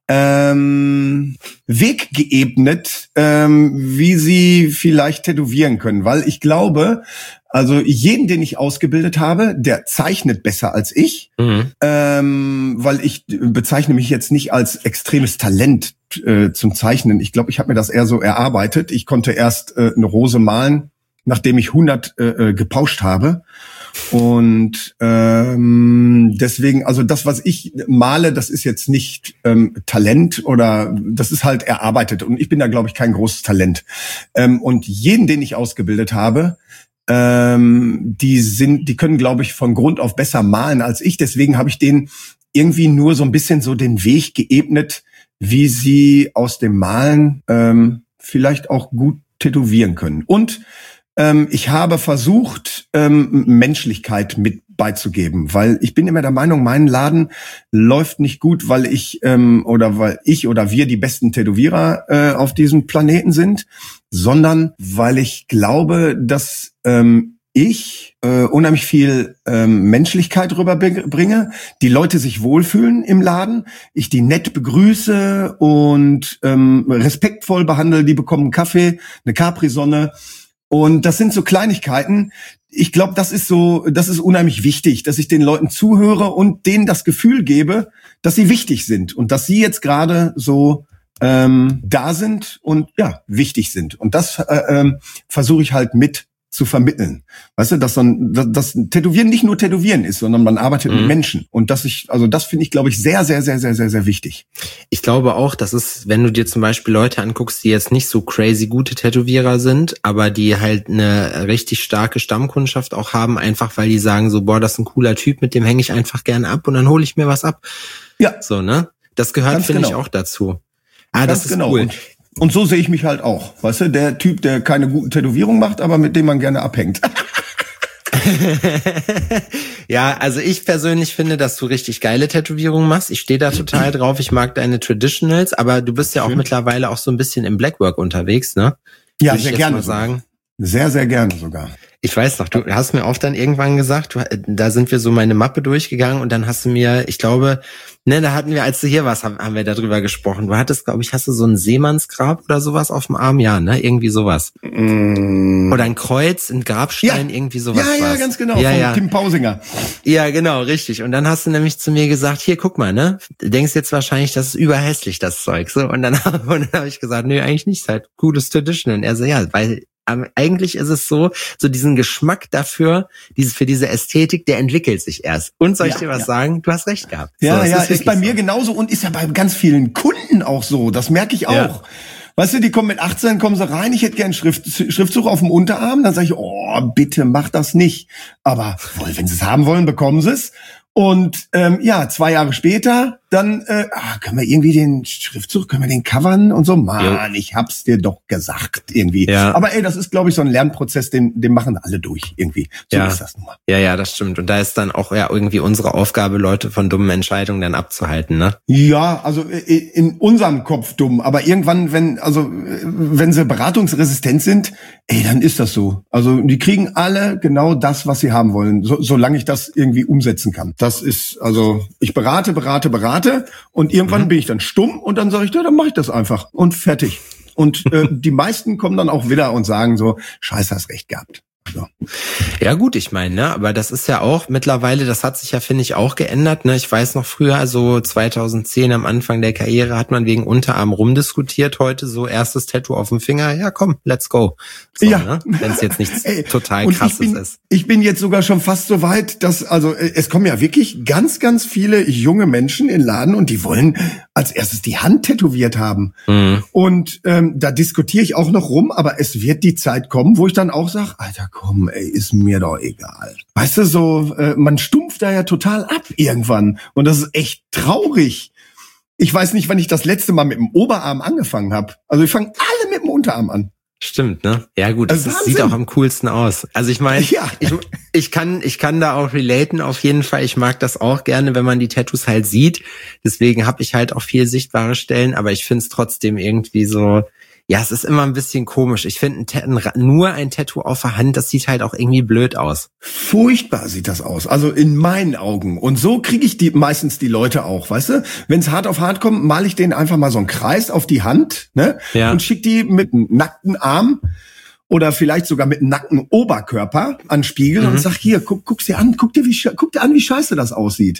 ähm, Weg geebnet, ähm, wie sie vielleicht tätowieren können, weil ich glaube, also jeden, den ich ausgebildet habe, der zeichnet besser als ich, mhm. ähm, weil ich bezeichne mich jetzt nicht als extremes Talent äh, zum Zeichnen. Ich glaube, ich habe mir das eher so erarbeitet. Ich konnte erst äh, eine Rose malen, nachdem ich hundert äh, gepauscht habe. Und ähm, deswegen, also das, was ich male, das ist jetzt nicht ähm, Talent oder das ist halt erarbeitet. Und ich bin da, glaube ich, kein großes Talent. Ähm, und jeden, den ich ausgebildet habe, ähm, die sind, die können, glaube ich, von Grund auf besser malen als ich. Deswegen habe ich denen irgendwie nur so ein bisschen so den Weg geebnet, wie sie aus dem Malen ähm, vielleicht auch gut tätowieren können. Und ähm, ich habe versucht, ähm, Menschlichkeit mit beizugeben, weil ich bin immer der Meinung, mein Laden läuft nicht gut, weil ich ähm, oder weil ich oder wir die besten Tätowierer äh, auf diesem Planeten sind, sondern weil ich glaube, dass ähm, ich äh, unheimlich viel ähm, Menschlichkeit rüberbringe, die Leute sich wohlfühlen im Laden, ich die nett begrüße und ähm, respektvoll behandle, die bekommen einen Kaffee, eine Capri-Sonne. Und das sind so Kleinigkeiten. Ich glaube, das ist so, das ist unheimlich wichtig, dass ich den Leuten zuhöre und denen das Gefühl gebe, dass sie wichtig sind und dass sie jetzt gerade so ähm, da sind und ja wichtig sind. Und das äh, ähm, versuche ich halt mit zu vermitteln. Weißt du, dass dann dass, dass Tätowieren nicht nur Tätowieren ist, sondern man arbeitet mhm. mit Menschen. Und das ich, also das finde ich, glaube ich, sehr, sehr, sehr, sehr, sehr, sehr wichtig. Ich glaube auch, das ist, wenn du dir zum Beispiel Leute anguckst, die jetzt nicht so crazy gute Tätowierer sind, aber die halt eine richtig starke Stammkundschaft auch haben, einfach weil die sagen so, boah, das ist ein cooler Typ, mit dem hänge ich einfach gerne ab und dann hole ich mir was ab. Ja. So, ne? Das gehört, finde genau. ich, auch dazu. Ah, Ganz das ist genau. cool. Und Und so sehe ich mich halt auch. Weißt du, der Typ, der keine guten Tätowierungen macht, aber mit dem man gerne abhängt. Ja, also ich persönlich finde, dass du richtig geile Tätowierungen machst. Ich stehe da total drauf. Ich mag deine Traditionals, aber du bist ja auch Schön. mittlerweile auch so ein bisschen im Blackwork unterwegs, ne? Ja, sehr gerne. Mal sagen. Sehr, sehr gerne sogar. Ich weiß noch, du hast mir auch dann irgendwann gesagt, du, da sind wir so meine Mappe durchgegangen und dann hast du mir, ich glaube, ne, da hatten wir, als du hier warst, haben, haben wir darüber gesprochen. Du hattest, glaube ich, hast du so ein Seemannsgrab oder sowas auf dem Arm? Ja, ne, irgendwie sowas. Mm. Oder ein Kreuz, ein Grabstein, ja. irgendwie sowas. Ja, ja, war's. ganz genau, ja, von ja. Tim Pausinger. Ja, genau, richtig. Und dann hast du nämlich zu mir gesagt, hier, guck mal, ne, du denkst jetzt wahrscheinlich, das ist überhässlich, das Zeug, so. Und dann, und dann habe ich gesagt, nö, eigentlich nicht, ist halt cooles Tradition. Und er so, ja, weil aber eigentlich ist es so, so diesen Geschmack dafür, dieses für diese Ästhetik, der entwickelt sich erst. Und soll ich ja, dir was ja. sagen? Du hast recht gehabt. Ja, so, ja, ist, ist bei mir so. genauso und ist ja bei ganz vielen Kunden auch so. Das merke ich auch. Ja. Weißt du, die kommen mit achtzehn, kommen sie rein, ich hätte gern Schrift, Schriftzug auf dem Unterarm. Dann sage ich, oh, bitte mach das nicht. Aber wenn sie es haben wollen, bekommen sie es. Und ähm, ja, zwei Jahre später, dann äh, ah, können wir irgendwie den Schriftzug, können wir den covern und so. Mann, ja. ich hab's dir doch gesagt irgendwie. Ja. Aber ey, das ist, glaube ich, so ein Lernprozess, den, den machen alle durch irgendwie. So ja. ist das nun mal. Ja, ja, das stimmt. Und da ist dann auch ja irgendwie unsere Aufgabe, Leute von dummen Entscheidungen dann abzuhalten, ne? Ja, also in unserem Kopf dumm. Aber irgendwann, wenn also wenn sie beratungsresistent sind, ey, dann ist das so. Also die kriegen alle genau das, was sie haben wollen, so, solange ich das irgendwie umsetzen kann. Das ist, also ich berate, berate, berate und irgendwann mhm. bin ich dann stumm und dann sage ich, ja, dann mache ich das einfach und fertig. Und äh, die meisten kommen dann auch wieder und sagen so, scheiße, hast recht gehabt. So. Ja gut, ich meine, ne, aber das ist ja auch mittlerweile, das hat sich ja, finde ich, auch geändert. Ne? Ich weiß noch früher, so zweitausendzehn am Anfang der Karriere hat man wegen Unterarm rumdiskutiert. Heute so erstes Tattoo auf dem Finger, ja komm, let's go. So, ja. Ne? Wenn es jetzt nichts Ey, total Krasses ich bin, ist. Ich bin jetzt sogar schon fast so weit, dass, also es kommen ja wirklich ganz, ganz viele junge Menschen in den Laden und die wollen als erstes die Hand tätowiert haben. Mhm. Und ähm, da diskutiere ich auch noch rum, aber es wird die Zeit kommen, wo ich dann auch sage, Alter, komm, ey, ist mir doch egal. Weißt du, so, äh, man stumpft da ja total ab irgendwann. Und das ist echt traurig. Ich weiß nicht, wann ich das letzte Mal mit dem Oberarm angefangen habe. Also ich fange alle mit dem Unterarm an. Stimmt, ne? Ja gut, das, das sieht auch am coolsten aus. Also ich meine, ja. ich, ich kann ich kann da auch relaten auf jeden Fall. Ich mag das auch gerne, wenn man die Tattoos halt sieht. Deswegen habe ich halt auch viel sichtbare Stellen, aber ich finde es trotzdem irgendwie so, ja, es ist immer ein bisschen komisch. Ich finde ein nur ein Tattoo auf der Hand, das sieht halt auch irgendwie blöd aus. Furchtbar sieht das aus, also in meinen Augen. Und so kriege ich die meistens die Leute auch, weißt du? Wenn es hart auf hart kommt, male ich denen einfach mal so einen Kreis auf die Hand, ne? Ja. Und schick die mit einem nackten Arm oder vielleicht sogar mit einem nackten Oberkörper an den Spiegel mhm. und sag, hier, guck, guck's dir an, guck dir, wie, guck dir an, wie scheiße das aussieht.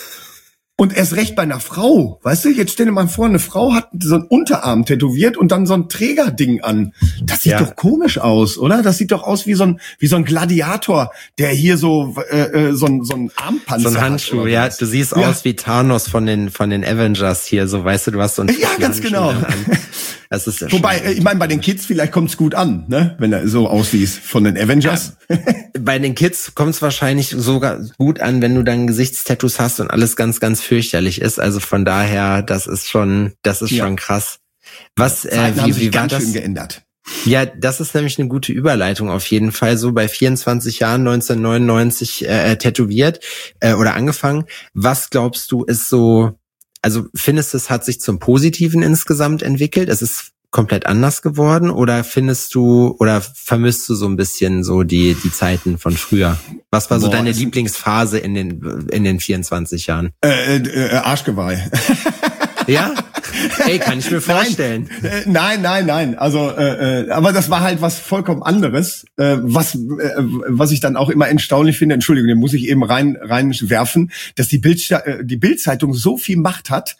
Und erst recht bei einer Frau, weißt du, jetzt stell dir mal vor, eine Frau hat so einen Unterarm tätowiert und dann so ein Trägerding an. Das sieht ja. doch komisch aus, oder? Das sieht doch aus wie so ein wie so ein Gladiator, der hier so äh, so ein so ein Armpanzer hat. So ein Handschuh, ja. Du siehst ja. aus wie Thanos von den von den Avengers hier, so, weißt du, du hast so ein ja, ganz genau. Das ist ja Wobei, ich meine, bei den Kids vielleicht kommt's gut an, ne, wenn er so aussieht von den Avengers. Ja. Bei den Kids kommt's wahrscheinlich sogar gut an, wenn du dann Gesichtstattoos hast und alles ganz, ganz fürchterlich ist. Also von daher, das ist schon, das ist ja. schon krass. Was, äh, wie, wie war das? Schön geändert. Ja, das ist nämlich eine gute Überleitung auf jeden Fall. So bei vierundzwanzig Jahren neunzehnhundertneunundneunzig äh, tätowiert äh, oder angefangen. Was glaubst du ist so, also findest du, es hat sich zum Positiven insgesamt entwickelt? Es ist komplett anders geworden oder findest du oder vermisst du so ein bisschen so die die Zeiten von früher? Was war so Boah, deine Lieblingsphase in den in den vierundzwanzig Jahren? Äh, äh, Arschgeweih. Ja? Ey, kann ich mir vorstellen. Nein, äh, nein, nein, nein. Also, äh, äh, aber das war halt was vollkommen anderes, äh, was äh, was ich dann auch immer erstaunlich finde. Entschuldigung, den muss ich eben rein reinwerfen, dass die Bild äh, die Bildzeitung so viel Macht hat.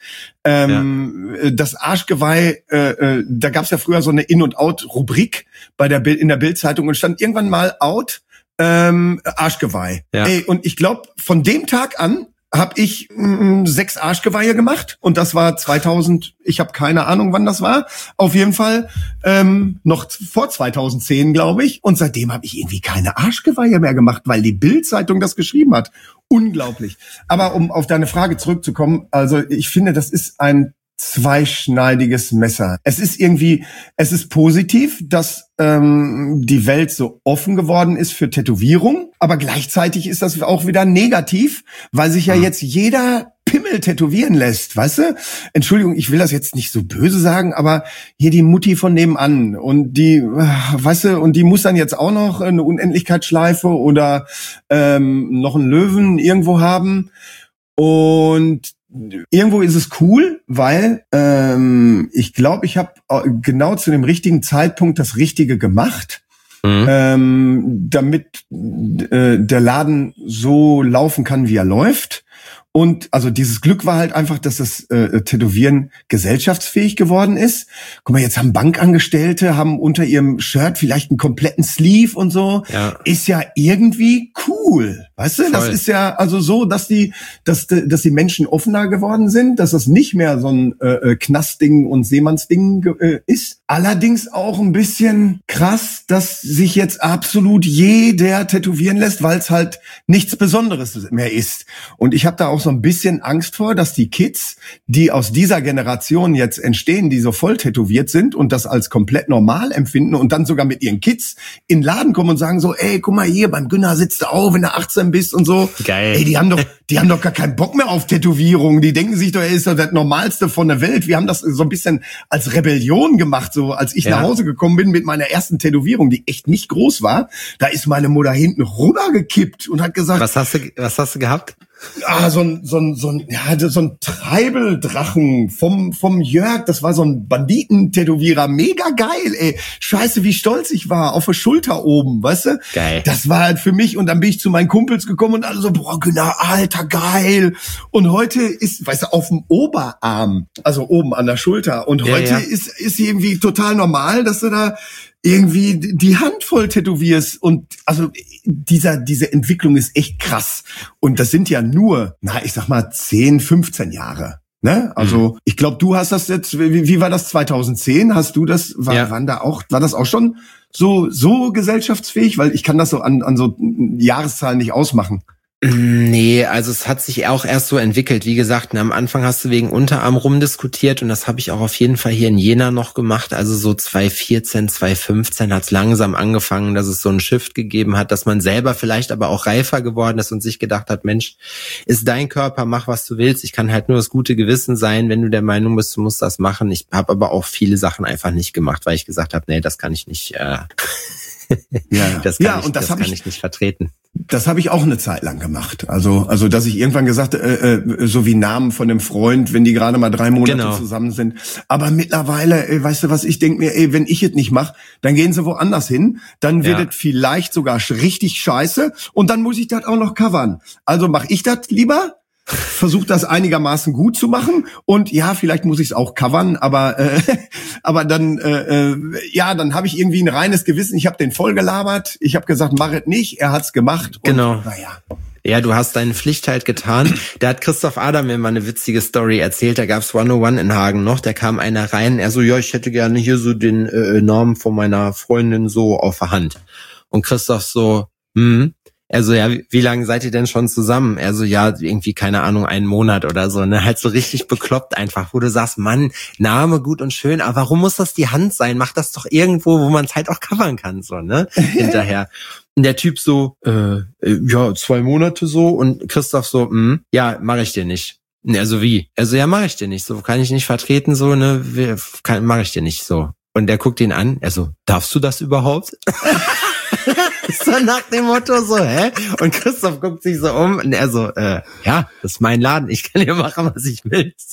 Ähm, ja. Das Arschgeweih, äh, äh, da gab's ja früher so eine In- und Out-Rubrik bei der Bild in der Bildzeitung und stand irgendwann mal Out ähm, Arschgeweih. Ja. Ey, und ich glaube, von dem Tag an habe ich mh, sechs Arschgeweihe gemacht und das war zweitausend, ich habe keine Ahnung, wann das war, auf jeden Fall ähm, noch vor zweitausendzehn, glaube ich, und seitdem habe ich irgendwie keine Arschgeweihe mehr gemacht, weil die Bild-Zeitung das geschrieben hat. Unglaublich. Aber um auf deine Frage zurückzukommen, also ich finde, das ist ein zweischneidiges Messer. Es ist irgendwie, es ist positiv, dass ähm, die Welt so offen geworden ist für Tätowierung, aber gleichzeitig ist das auch wieder negativ, weil sich ja jetzt jeder Pimmel tätowieren lässt, weißt du? Entschuldigung, ich will das jetzt nicht so böse sagen, aber hier die Mutti von nebenan und die, weißt du, und die muss dann jetzt auch noch eine Unendlichkeitsschleife oder ähm, noch einen Löwen irgendwo haben und irgendwo ist es cool, weil ähm, ich glaube, ich habe genau zu dem richtigen Zeitpunkt das Richtige gemacht, mhm. ähm, damit äh, der Laden so laufen kann, wie er läuft. Und also dieses Glück war halt einfach, dass das äh, Tätowieren gesellschaftsfähig geworden ist. Guck mal, jetzt haben Bankangestellte, haben unter ihrem Shirt vielleicht einen kompletten Sleeve und so. Ja. Ist ja irgendwie cool, weißt du? Voll. Das ist ja also so, dass die, dass, dass die Menschen offener geworden sind, dass das nicht mehr so ein äh, Knastding und Seemannsding äh, ist. Allerdings auch ein bisschen krass, dass sich jetzt absolut jeder tätowieren lässt, weil es halt nichts Besonderes mehr ist. Und ich habe da auch so ein bisschen Angst vor, dass die Kids, die aus dieser Generation jetzt entstehen, die so voll tätowiert sind und das als komplett normal empfinden und dann sogar mit ihren Kids in den Laden kommen und sagen so, ey, guck mal hier, beim Günner sitzt du auch, wenn du achtzehn bist und so. Geil. Ey, die haben doch, die haben doch gar keinen Bock mehr auf Tätowierungen. Die denken sich doch, ey, ist doch das Normalste von der Welt. Wir haben das so ein bisschen als Rebellion gemacht, so als ich ja. nach Hause gekommen bin mit meiner ersten Tätowierung, die echt nicht groß war. Da ist meine Mutter hinten rübergekippt und hat gesagt, was hast du, was hast du gehabt? Ah, so ein, so ein, so ein, ja, so ein Treibeldrachen vom, vom Jörg. Das war so ein Banditentätowierer. Mega geil, ey. Scheiße, wie stolz ich war. Auf der Schulter oben, weißt du? Geil. Das war halt für mich. Und dann bin ich zu meinen Kumpels gekommen und alle so, boah, genau, Alter, geil. Und heute ist, weißt du, auf dem Oberarm, also oben an der Schulter. Und ja, heute ja. ist, ist irgendwie total normal, dass du da irgendwie die Hand voll tätowierst. Und also dieser diese Entwicklung ist echt krass. Und das sind ja nur, na, ich sag mal, zehn, fünfzehn Jahre. Ne? Also, mhm. ich glaube, du hast das jetzt, wie, wie war das zweitausendzehn? Hast du das, war, ja. waren da auch, war das auch schon so so gesellschaftsfähig? Weil ich kann das so an, an so Jahreszahlen nicht ausmachen. Nee, also es hat sich auch erst so entwickelt. Wie gesagt, am Anfang hast du wegen Unterarm rumdiskutiert und das habe ich auch auf jeden Fall hier in Jena noch gemacht. Also so zwanzig vierzehn, zwanzig fünfzehn hat es langsam angefangen, dass es so einen Shift gegeben hat, dass man selber vielleicht aber auch reifer geworden ist und sich gedacht hat, Mensch, ist dein Körper, mach was du willst. Ich kann halt nur das gute Gewissen sein, wenn du der Meinung bist, du musst das machen. Ich habe aber auch viele Sachen einfach nicht gemacht, weil ich gesagt habe, nee, das kann ich nicht. Äh ja, das kann, ja, ich, und das, das kann ich, ich nicht vertreten. Das habe ich auch eine Zeit lang gemacht. Also, also dass ich irgendwann gesagt, äh, äh, so wie Namen von einem Freund, wenn die gerade mal drei Monate genau. zusammen sind. Aber mittlerweile, ey, weißt du was, ich denke mir, ey, wenn ich es nicht mache, dann gehen sie woanders hin. Dann wird es ja. vielleicht sogar richtig scheiße. Und dann muss ich das auch noch covern. Also mache ich das lieber. Versuche das einigermaßen gut zu machen und ja, vielleicht muss ich es auch covern, aber äh, aber dann äh, ja, dann habe ich irgendwie ein reines Gewissen. Ich habe den voll gelabert. Ich habe gesagt, mach es nicht. Er hat's gemacht. Und, genau. Naja. Ja, du hast deine Pflicht halt getan. Da hat Christoph Adam mir mal eine witzige Story erzählt. Da gab's hunderteins in Hagen noch. Da kam einer rein. Er so, ja, ich hätte gerne hier so den äh, Namen von meiner Freundin so auf der Hand. Und Christoph so, hm. Er so, ja, wie, wie lange seid ihr denn schon zusammen? Er so, ja, irgendwie, keine Ahnung, einen Monat oder so, ne? Halt so richtig bekloppt einfach, wo du sagst, Mann, Name gut und schön, aber warum muss das die Hand sein? Mach das doch irgendwo, wo man es halt auch covern kann, so, ne? Hinterher. Und der Typ so, äh, ja, zwei Monate so und Christoph so, mh, ja, mache ich dir nicht. Er so, wie? Er so, ja, mache ich dir nicht, so, kann ich nicht vertreten, so, ne, mache ich dir nicht, so. Und der guckt ihn an, er so, darfst du das überhaupt? So nach dem Motto so, hä? Und Christoph guckt sich so um und er so, äh, ja, das ist mein Laden, ich kann hier machen, was ich will. So,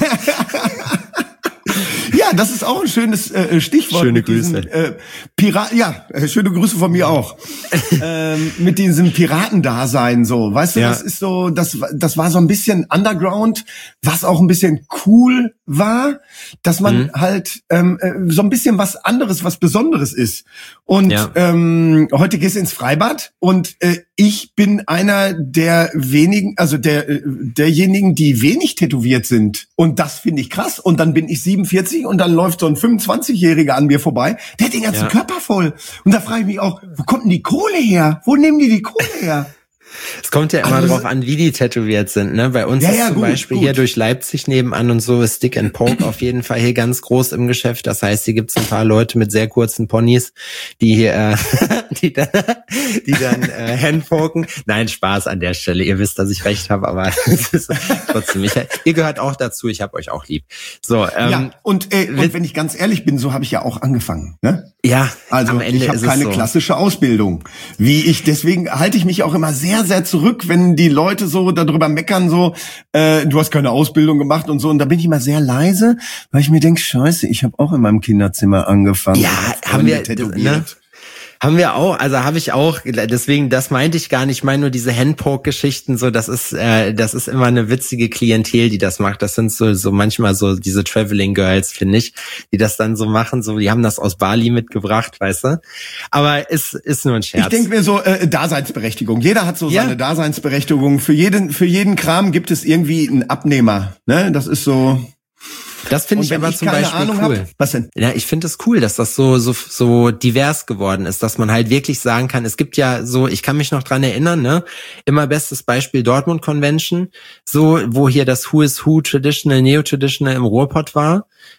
ja, das ist auch ein schönes äh, Stichwort. Schöne Grüße. Diesen, äh, Pirat, ja, äh, schöne Grüße von mir auch. ähm, mit diesem Piratendasein so, weißt du, ja. das ist so, das, das war so ein bisschen Underground, was auch ein bisschen cool war, dass man mhm. halt ähm, so ein bisschen was anderes, was Besonderes ist. Und ja. ähm, heute gehst du ins Freibad und äh, ich bin einer der wenigen, also der äh, derjenigen, die wenig tätowiert sind. Und das finde ich krass. Und dann bin ich siebenundvierzig und dann läuft so ein fünfundzwanzigjähriger an mir vorbei, der hat den ganzen ja. Körper voll. Und da frage ich mich auch, wo kommt denn die Kohle her? Wo nehmen die die Kohle her? Es kommt ja immer also, drauf an, wie die tätowiert sind, ne? Bei uns ja, ist ja, zum gut, Beispiel gut. hier durch Leipzig nebenan und so ist Stick and Poke auf jeden Fall hier ganz groß im Geschäft. Das heißt, hier gibt's ein paar Leute mit sehr kurzen Ponys, die äh, die dann, die dann äh, handpoken. Nein, Spaß an der Stelle. Ihr wisst, dass ich recht habe, aber es ist trotzdem, ich, ihr gehört auch dazu. Ich hab euch auch lieb. So, ähm, ja, und, äh, und wenn ich ganz ehrlich bin, so habe ich ja auch angefangen, ne? Ja, also am Ende ich habe ist keine es so. klassische Ausbildung. Wie ich deswegen halte ich mich auch immer sehr sehr zurück, wenn die Leute so darüber meckern so, äh, du hast keine Ausbildung gemacht und so, und da bin ich immer sehr leise, weil ich mir denke, Scheiße, ich habe auch in meinem Kinderzimmer angefangen. Ja, haben wir tätowiert. Ne? Haben wir auch, also habe ich auch, deswegen, das meinte ich gar nicht, ich meine nur diese Handpoke-Geschichten, so, das ist, äh, das ist immer eine witzige Klientel, die das macht, das sind so, so manchmal so diese Traveling Girls, finde ich, die das dann so machen, so, die haben das aus Bali mitgebracht, weißt du, aber es ist nur ein Scherz. Ich denke mir so, äh, Daseinsberechtigung, jeder hat so ja. seine Daseinsberechtigung, für jeden, für jeden Kram gibt es irgendwie einen Abnehmer, ne, das ist so... Das finde ich aber ich zum Beispiel Ahnung cool. Hab, was denn? Ja, ich finde es cool, dass das so so so divers geworden ist, dass man halt wirklich sagen kann, es gibt ja so, ich kann mich noch dran erinnern, ne, immer bestes Beispiel Dortmund Convention, so wo hier das Who is Who Traditional, Neo-Traditional im Ruhrpott war,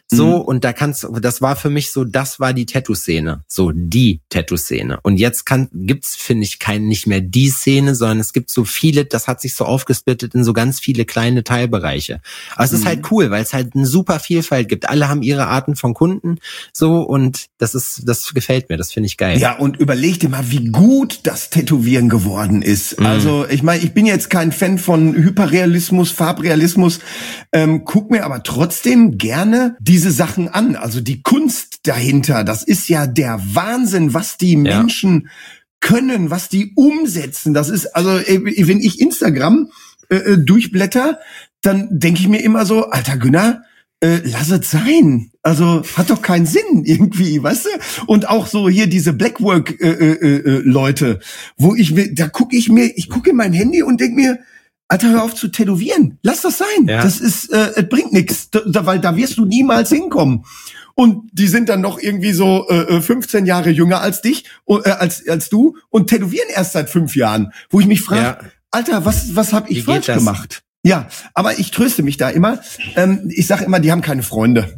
So, mhm. und da kannst das war für mich so, das war die Tattoo-Szene. So, die Tattoo-Szene. Und jetzt kann, gibt's, finde ich, kein, nicht mehr die Szene, sondern es gibt so viele, das hat sich so aufgesplittet in so ganz viele kleine Teilbereiche. Aber es mhm. ist halt cool, weil es halt eine super Vielfalt gibt. Alle haben ihre Arten von Kunden, so, und das ist, das gefällt mir, das finde ich geil. Ja, und überleg dir mal, wie gut das Tätowieren geworden ist. Mhm. Also, ich meine, ich bin jetzt kein Fan von Hyperrealismus, Farbrealismus, ähm, guck mir aber trotzdem gerne die diese Sachen an, also die Kunst dahinter, das ist ja der Wahnsinn, was die Menschen ja. können, was die umsetzen. Das ist, also wenn ich Instagram äh, durchblätter, dann denke ich mir immer so, alter Günner, äh, lass es sein. Also hat doch keinen Sinn irgendwie, weißt du? Und auch so hier diese Blackwork-Leute, äh, äh, wo ich mir, da gucke ich mir, ich gucke in mein Handy und denke mir, Alter, hör auf zu tätowieren. Lass das sein. Ja. Das ist, äh, es bringt nichts, da, weil da wirst du niemals hinkommen. Und die sind dann noch irgendwie so äh, fünfzehn Jahre jünger als dich, äh, als als du und tätowieren erst seit fünf Jahren. Wo ich mich frage, ja. Alter, was was hab ich Wie falsch gemacht? Ja, aber ich tröste mich da immer. Ähm, ich sage immer, die haben keine Freunde.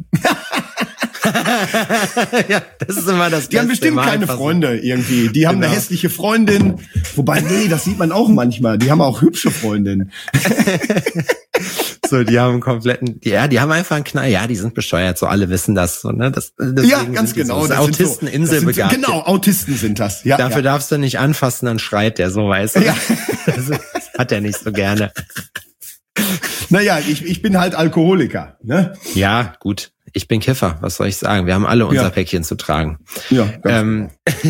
Ja, das ist immer das Beste. Die haben bestimmt keine Freunde irgendwie. Die haben genau. eine hässliche Freundin. Wobei, nee, das sieht man auch manchmal. Die haben auch hübsche Freundinnen. So, die haben einen kompletten, ja, die haben einfach einen Knall. Ja, die sind bescheuert. So, alle wissen das. So, ne? Das, ja, ganz genau. So. Autisten, so, Inselbegabt. Genau, Autisten sind das. Ja, Dafür ja. darfst du nicht anfassen, dann schreit der so, weißt du. Ja. Das, das hat er nicht so gerne. Naja, ich, ich bin halt Alkoholiker. Ne? Ja, gut. Ich bin Kiffer, was soll ich sagen? Wir haben alle unser ja. Päckchen zu tragen. Ja, ähm,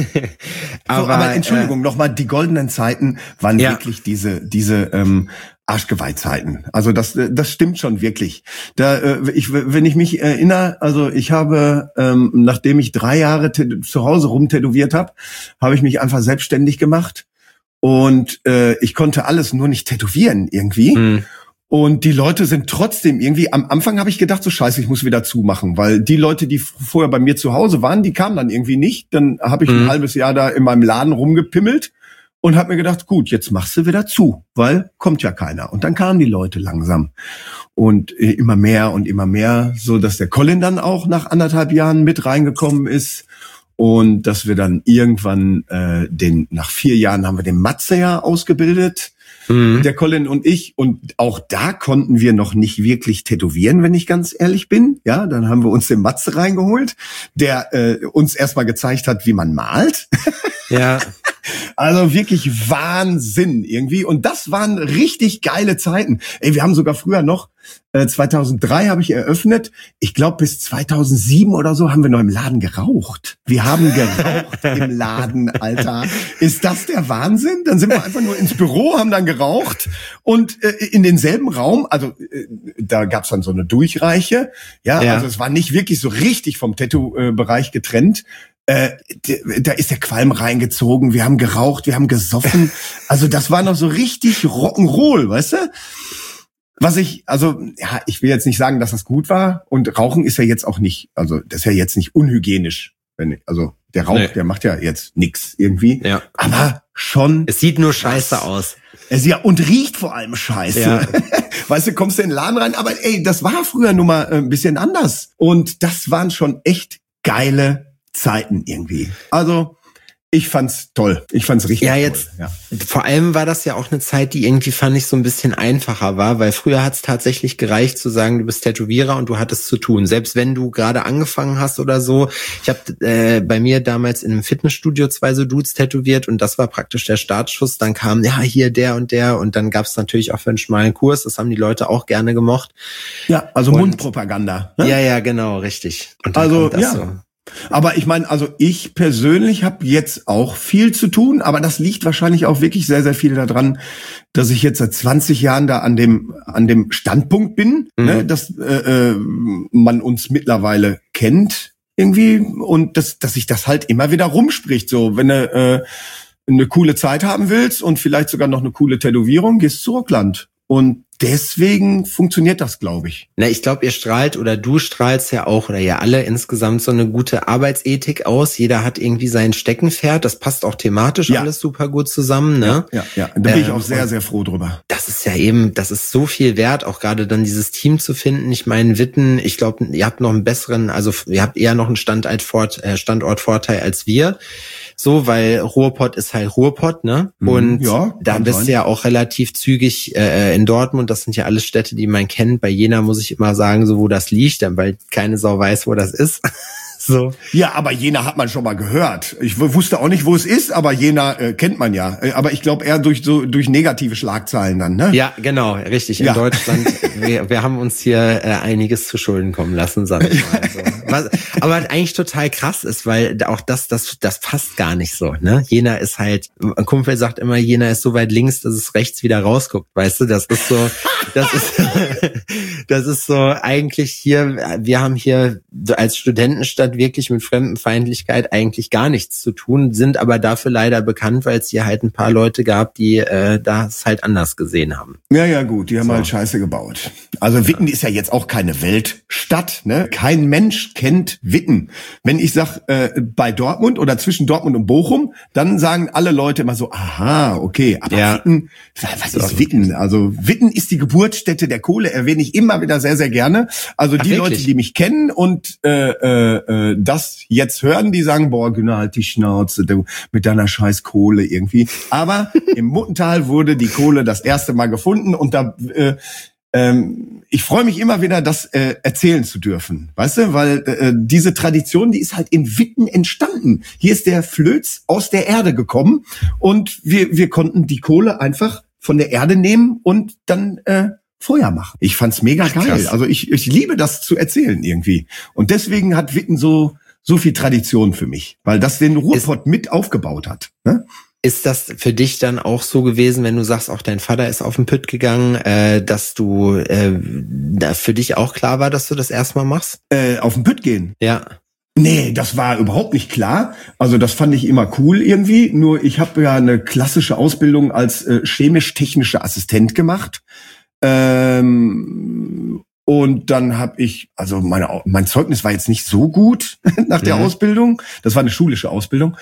aber, so, aber Entschuldigung, äh, nochmal, die goldenen Zeiten waren ja. wirklich diese diese ähm, Arschgeweihzeiten. Also das das stimmt schon wirklich. Da äh, ich wenn ich mich erinnere, also ich habe ähm, nachdem ich drei Jahre t- zu Hause rumtätowiert habe, habe ich mich einfach selbstständig gemacht und äh, ich konnte alles nur nicht tätowieren irgendwie. Mhm. Und die Leute sind trotzdem irgendwie, am Anfang habe ich gedacht, so scheiße, ich muss wieder zumachen, weil die Leute, die vorher bei mir zu Hause waren, die kamen dann irgendwie nicht. Dann habe ich mhm. ein halbes Jahr da in meinem Laden rumgepimmelt und habe mir gedacht, gut, jetzt machst du wieder zu, weil kommt ja keiner. Und dann kamen die Leute langsam und immer mehr und immer mehr, so dass der Colin dann auch nach anderthalb Jahren mit reingekommen ist. Und dass wir dann irgendwann äh, den nach vier Jahren haben wir den Matze ja ausgebildet. Mhm. Der Colin und ich, und auch da konnten wir noch nicht wirklich tätowieren, wenn ich ganz ehrlich bin. Ja, dann haben wir uns den Matze reingeholt, der äh, uns erstmal gezeigt hat, wie man malt. Ja. Also wirklich Wahnsinn irgendwie. Und das waren richtig geile Zeiten. Ey, wir haben sogar früher noch, äh, zweitausenddrei habe ich eröffnet. Ich glaube, bis zweitausendsieben oder so haben wir noch im Laden geraucht. Wir haben geraucht im Laden, Alter. Ist das der Wahnsinn? Dann sind wir einfach nur ins Büro, haben dann geraucht und äh, in denselben Raum, also äh, da gab's dann so eine Durchreiche. Ja, ja, also es war nicht wirklich so richtig vom Tattoo-Bereich getrennt. Äh, da ist der Qualm reingezogen, wir haben geraucht, wir haben gesoffen. Also das war noch so richtig Rock'n'Roll, weißt du? Was ich, also, ja, ich will jetzt nicht sagen, dass das gut war. Und Rauchen ist ja jetzt auch nicht, also das ist ja jetzt nicht unhygienisch. Wenn, also der Rauch, nee. der macht ja jetzt nix irgendwie. Ja. Aber schon. Es sieht nur scheiße was. aus. Es ja und riecht vor allem scheiße. Ja. Weißt du, kommst du in den Laden rein, aber ey, das war früher nun mal ein bisschen anders. Und das waren schon echt geile Zeiten irgendwie. Also ich fand's toll. Ich fand's richtig ja, jetzt, toll. Ja, vor allem war das ja auch eine Zeit, die irgendwie, fand ich, so ein bisschen einfacher war, weil früher hat's tatsächlich gereicht zu sagen, du bist Tätowierer und du hattest zu tun. Selbst wenn du gerade angefangen hast oder so. Ich habe äh, bei mir damals in einem Fitnessstudio zwei so Dudes tätowiert und das war praktisch der Startschuss. Dann kam, ja, hier der und der und dann gab's natürlich auch für einen schmalen Kurs. Das haben die Leute auch gerne gemocht. Ja, also und, Mundpropaganda. Ne? Ja, ja, genau, richtig. Und dann also, kommt das ja. so. Aber ich meine, also ich persönlich habe jetzt auch viel zu tun, aber das liegt wahrscheinlich auch wirklich sehr, sehr viel daran, dass ich jetzt seit zwanzig Jahren da an dem an dem Standpunkt bin, mhm. ne, dass äh, äh, man uns mittlerweile kennt irgendwie und dass dass sich das halt immer wieder rumspricht. So, wenn du äh, eine coole Zeit haben willst und vielleicht sogar noch eine coole Tätowierung, gehst zu Rockland. Und deswegen funktioniert das, glaube ich. Na, ich glaube, ihr strahlt oder du strahlst ja auch oder ihr alle insgesamt so eine gute Arbeitsethik aus. Jeder hat irgendwie sein Steckenpferd. Das passt auch thematisch ja. alles super gut zusammen, ne? Ja, ja, ja. Da bin ähm, ich auch sehr, sehr froh drüber. Das ist ja eben, das ist so viel wert, auch gerade dann dieses Team zu finden. Ich meine, Witten, ich glaube, ihr habt noch einen besseren, also ihr habt eher noch einen Standortvorteil, äh, Standortvorteil als wir. So, weil Ruhrpott ist halt Ruhrpott, ne? Und ja, da bist sein. du ja auch relativ zügig äh, in Dortmund. Das sind ja alles Städte, die man kennt. Bei Jena muss ich immer sagen, so wo das liegt, weil keine Sau weiß, wo das ist. So. Ja, aber Jena hat man schon mal gehört. Ich wusste auch nicht, wo es ist, aber Jena äh, kennt man ja. Aber ich glaube eher durch so durch negative Schlagzeilen dann, ne? Ja, genau, richtig. In ja. Deutschland, wir, wir haben uns hier äh, einiges zu Schulden kommen lassen, sag ich mal. So. Was, aber eigentlich total krass ist, weil auch das, das, das passt gar nicht so, ne? Jena ist halt, ein Kumpel sagt immer, Jena ist so weit links, dass es rechts wieder rausguckt, weißt du? Das ist so, das ist, das ist so eigentlich hier, wir haben hier als Studentenstadt wirklich mit Fremdenfeindlichkeit eigentlich gar nichts zu tun, sind aber dafür leider bekannt, weil es hier halt ein paar Leute gab, die äh, das halt anders gesehen haben. Ja, ja, gut, die haben so. halt Scheiße gebaut. Also Witten ja. ist ja jetzt auch keine Weltstadt, ne? Kein Mensch kennt Witten. Wenn ich sag äh, bei Dortmund oder zwischen Dortmund und Bochum, dann sagen alle Leute immer so, aha, okay, aber ja. Witten, was ist Witten? Also Witten ist die Geburtsstätte der Kohle, erwähne ich immer wieder sehr, sehr gerne. Also Ach, die wirklich? Leute, die mich kennen und äh, äh, das jetzt hören, die sagen, boah, Günnar, halt die Schnauze, du, mit deiner scheiß Kohle irgendwie. Aber im Muttental wurde die Kohle das erste Mal gefunden und da, äh, ähm, ich freue mich immer wieder, das äh, erzählen zu dürfen, weißt du, weil äh, diese Tradition, die ist halt in Witten entstanden. Hier ist der Flöz aus der Erde gekommen und wir wir konnten die Kohle einfach von der Erde nehmen und dann äh, Feuer machen. Ich fand's mega geil. Krass. Also ich ich liebe das zu erzählen irgendwie. Und deswegen hat Witten so so viel Tradition für mich, weil das den Ruhrpott mit aufgebaut hat. Ne? Ist das für dich dann auch so gewesen, wenn du sagst, auch dein Vater ist auf den Pütt gegangen, äh, dass du äh, da für dich auch klar war, dass du das erstmal machst? Äh, auf den Pütt gehen? Ja. Nee, das war überhaupt nicht klar. Also das fand ich immer cool irgendwie. Nur ich habe ja eine klassische Ausbildung als äh, chemisch-technischer Assistent gemacht. Ähm, und dann habe ich, also meine, mein Zeugnis war jetzt nicht so gut nach der mhm. Ausbildung. Das war eine schulische Ausbildung.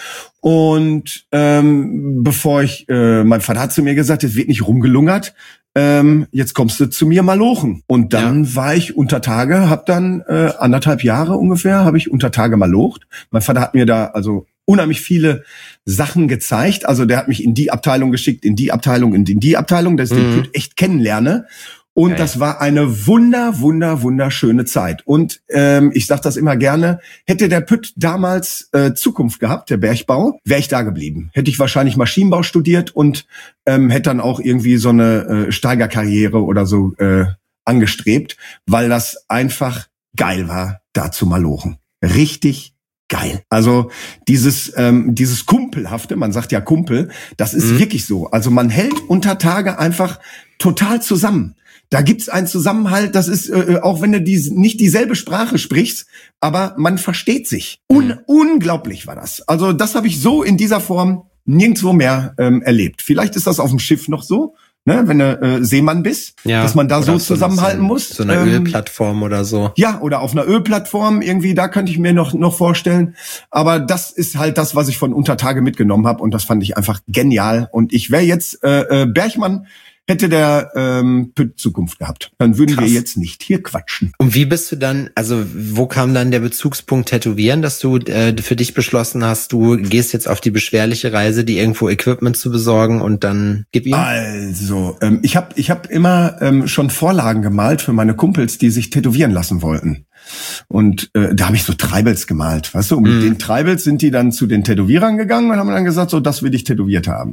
Und ähm, bevor ich, äh, mein Vater hat zu mir gesagt, es wird nicht rumgelungert. Ähm, jetzt kommst du zu mir malochen. Und dann ja. war ich unter Tage, habe dann äh, anderthalb Jahre ungefähr, habe ich unter Tage malocht. Mein Vater hat mir da also unheimlich viele Sachen gezeigt. Also der hat mich in die Abteilung geschickt, in die Abteilung, in die Abteilung, dass ich mhm. den Pütt echt kennenlerne. Und okay. das war eine wunder, wunder, wunderschöne Zeit. Und ähm, ich sage das immer gerne, hätte der Pütt damals äh, Zukunft gehabt, der Bergbau, wäre ich da geblieben. Hätte ich wahrscheinlich Maschinenbau studiert und ähm, hätte dann auch irgendwie so eine äh, Steigerkarriere oder so äh, angestrebt, weil das einfach geil war, da zu malochen. Richtig geil. Also dieses ähm, dieses Kumpelhafte, man sagt ja Kumpel, das ist mhm. wirklich so. Also man hält unter Tage einfach total zusammen. Da gibt's einen Zusammenhalt, das ist, äh, auch wenn du die, nicht dieselbe Sprache sprichst, aber man versteht sich. Un- mhm. Unglaublich war das. Also das habe ich so in dieser Form nirgendwo mehr ähm, erlebt. Vielleicht ist das auf dem Schiff noch so, ne, wenn du äh, Seemann bist, ja, dass man da so zusammenhalten so, muss. So eine ähm, Ölplattform oder so. Ja, oder auf einer Ölplattform irgendwie, da könnte ich mir noch noch vorstellen. Aber das ist halt das, was ich von Untertage mitgenommen habe und das fand ich einfach genial. Und ich wäre jetzt äh, äh, Bergmann, hätte der ähm, Pütt Zukunft gehabt. Dann würden Krass. wir jetzt nicht hier quatschen. Und wie bist du dann, also wo kam dann der Bezugspunkt Tätowieren, dass du äh, für dich beschlossen hast, du gehst jetzt auf die beschwerliche Reise, die irgendwo Equipment zu besorgen und dann gib ihm? Also, ähm, ich habe ich hab immer ähm, schon Vorlagen gemalt für meine Kumpels, die sich tätowieren lassen wollten. Und äh, da habe ich so Treibels gemalt, weißt du? Und mit mm. den Treibels sind die dann zu den Tätowierern gegangen und haben dann gesagt, so, das will ich tätowiert haben.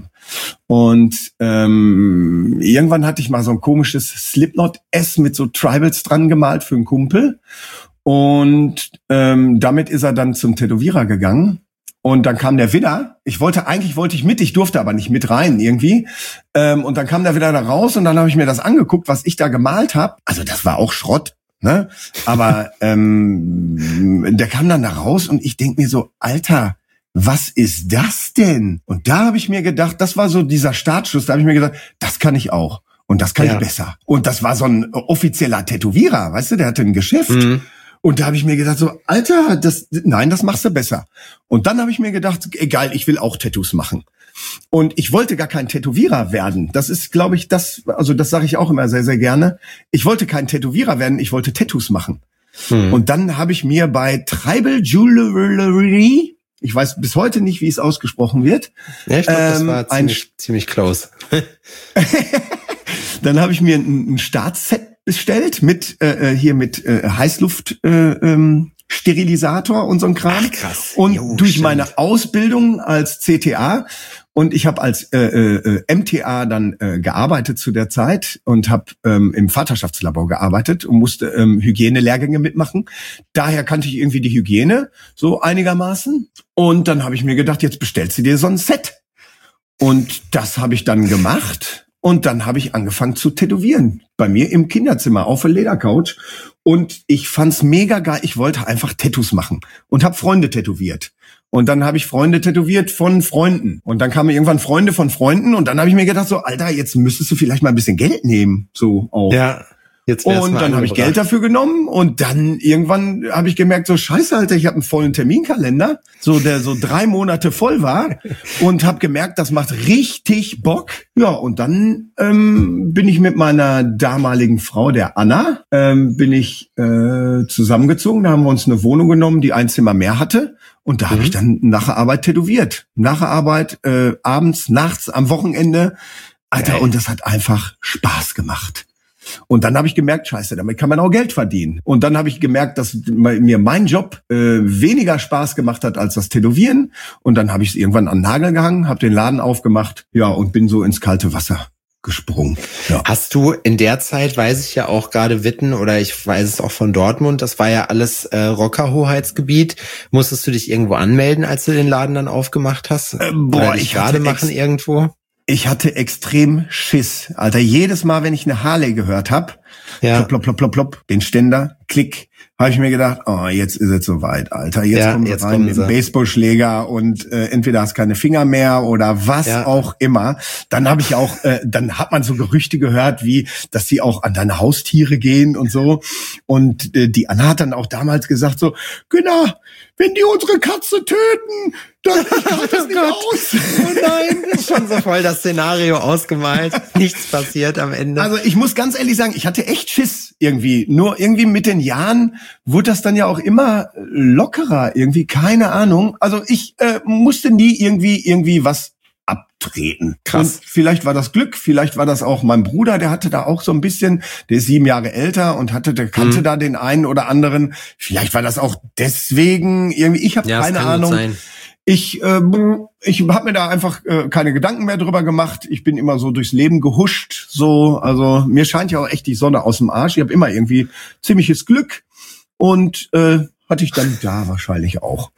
Und ähm, irgendwann hatte ich mal so ein komisches Slipknot-S mit so Tribals dran gemalt für einen Kumpel. Und ähm, damit ist er dann zum Tätowierer gegangen. Und dann kam der Widder. Ich wollte, eigentlich wollte ich mit, ich durfte aber nicht mit rein irgendwie. Ähm, und dann kam der Widder da raus und dann habe ich mir das angeguckt, was ich da gemalt habe. Also das war auch Schrott. Ne? Aber ähm, der kam dann da raus und ich denk mir so, Alter, was ist das denn? Und da habe ich mir gedacht, das war so dieser Startschuss, da habe ich mir gedacht, das kann ich auch. Und das kann ja. ich besser. Und das war so ein offizieller Tätowierer, weißt du, der hatte ein Geschäft. Mhm. Und da habe ich mir gedacht, so, Alter, das, nein, das machst du besser. Und dann habe ich mir gedacht, egal, ich will auch Tattoos machen. Und ich wollte gar kein Tätowierer werden. Das ist, glaube ich, das, also das sage ich auch immer sehr, sehr gerne. Ich wollte kein Tätowierer werden, ich wollte Tattoos machen. Hm. Und dann habe ich mir bei Tribal Jewelry, ich weiß bis heute nicht, wie es ausgesprochen wird. Ja, ich glaube, ähm, das war ziemlich, ziemlich close. Dann habe ich mir ein, ein Startset bestellt mit äh, hier mit äh, Heißluft äh, ähm, Sterilisator und so ein Kram. Ach, krass. Und jo, durch stimmt. meine Ausbildung als C T A und ich habe als äh, äh, M T A dann äh, gearbeitet zu der Zeit und habe ähm, im Vaterschaftslabor gearbeitet und musste ähm, Hygienelehrgänge mitmachen. Daher kannte ich irgendwie die Hygiene so einigermaßen. Und dann habe ich mir gedacht, jetzt bestellst du dir so ein Set. Und das habe ich dann gemacht. Und dann habe ich angefangen zu tätowieren. Bei mir im Kinderzimmer auf der Ledercouch. Und ich fand's mega geil. Ich wollte einfach Tattoos machen. Und habe Freunde tätowiert. Und dann habe ich Freunde tätowiert von Freunden. Und dann kamen irgendwann Freunde von Freunden. Und dann habe ich mir gedacht, so, Alter, jetzt müsstest du vielleicht mal ein bisschen Geld nehmen. So auch. Ja. Jetzt und dann habe ich Geld dafür genommen und dann irgendwann habe ich gemerkt, so scheiße, Alter, ich habe einen vollen Terminkalender, so der so drei Monate voll war und habe gemerkt, das macht richtig Bock. Ja, und dann ähm, bin ich mit meiner damaligen Frau, der Anna, ähm, bin ich äh, zusammengezogen. Da haben wir uns eine Wohnung genommen, die ein Zimmer mehr hatte. Und da mhm. habe ich dann nach der Arbeit tätowiert. Nach der Arbeit, äh, abends, nachts, am Wochenende. Alter, Geil. Und das hat einfach Spaß gemacht. Und dann habe ich gemerkt, scheiße, damit kann man auch Geld verdienen. Und dann habe ich gemerkt, dass mir mein Job äh, weniger Spaß gemacht hat als das Tätowieren. Und dann habe ich es irgendwann an den Nagel gehangen, habe den Laden aufgemacht, ja, und bin so ins kalte Wasser gesprungen. Ja. Hast du in der Zeit, weiß ich ja auch gerade Witten oder ich weiß es auch von Dortmund, das war ja alles äh, Rocker-Hoheitsgebiet. Musstest du dich irgendwo anmelden, als du den Laden dann aufgemacht hast? Äh, boah, oder dich gerade machen irgendwo? Ich hatte extrem Schiss. Alter, jedes Mal, wenn ich eine Harley gehört hab, ja. plopp, plopp, plopp, plopp, den Ständer, klick, habe ich mir gedacht, oh, jetzt ist es soweit, Alter. Jetzt ja, kommen wir rein mit dem Baseballschläger und äh, entweder hast keine Finger mehr oder was ja. auch immer. Dann habe ich auch, äh, dann hat man so Gerüchte gehört, wie, dass die auch an deine Haustiere gehen und so. Und äh, die Anna hat dann auch damals gesagt so, genau, wenn die unsere Katze töten, dann geht das nicht aus. Oh nein, ist schon so voll das Szenario ausgemalt. Nichts passiert am Ende. Also ich muss ganz ehrlich sagen, ich hatte echt Schiss irgendwie. Nur irgendwie mit den Jahren wurde das dann ja auch immer lockerer irgendwie, keine Ahnung. Also ich äh, musste nie irgendwie irgendwie was abtreten. Krass. Und vielleicht war das Glück, vielleicht war das auch mein Bruder, der hatte da auch so ein bisschen, der ist sieben Jahre älter und hatte, der kannte mhm. da den einen oder anderen. Vielleicht war das auch deswegen irgendwie, ich habe ja, keine Ahnung. Sein. Ich äh, ich habe mir da einfach äh, keine Gedanken mehr drüber gemacht. Ich bin immer so durchs Leben gehuscht. So, also mir scheint ja auch echt die Sonne aus dem Arsch. Ich habe immer irgendwie ziemliches Glück und äh, hatte ich dann da wahrscheinlich auch.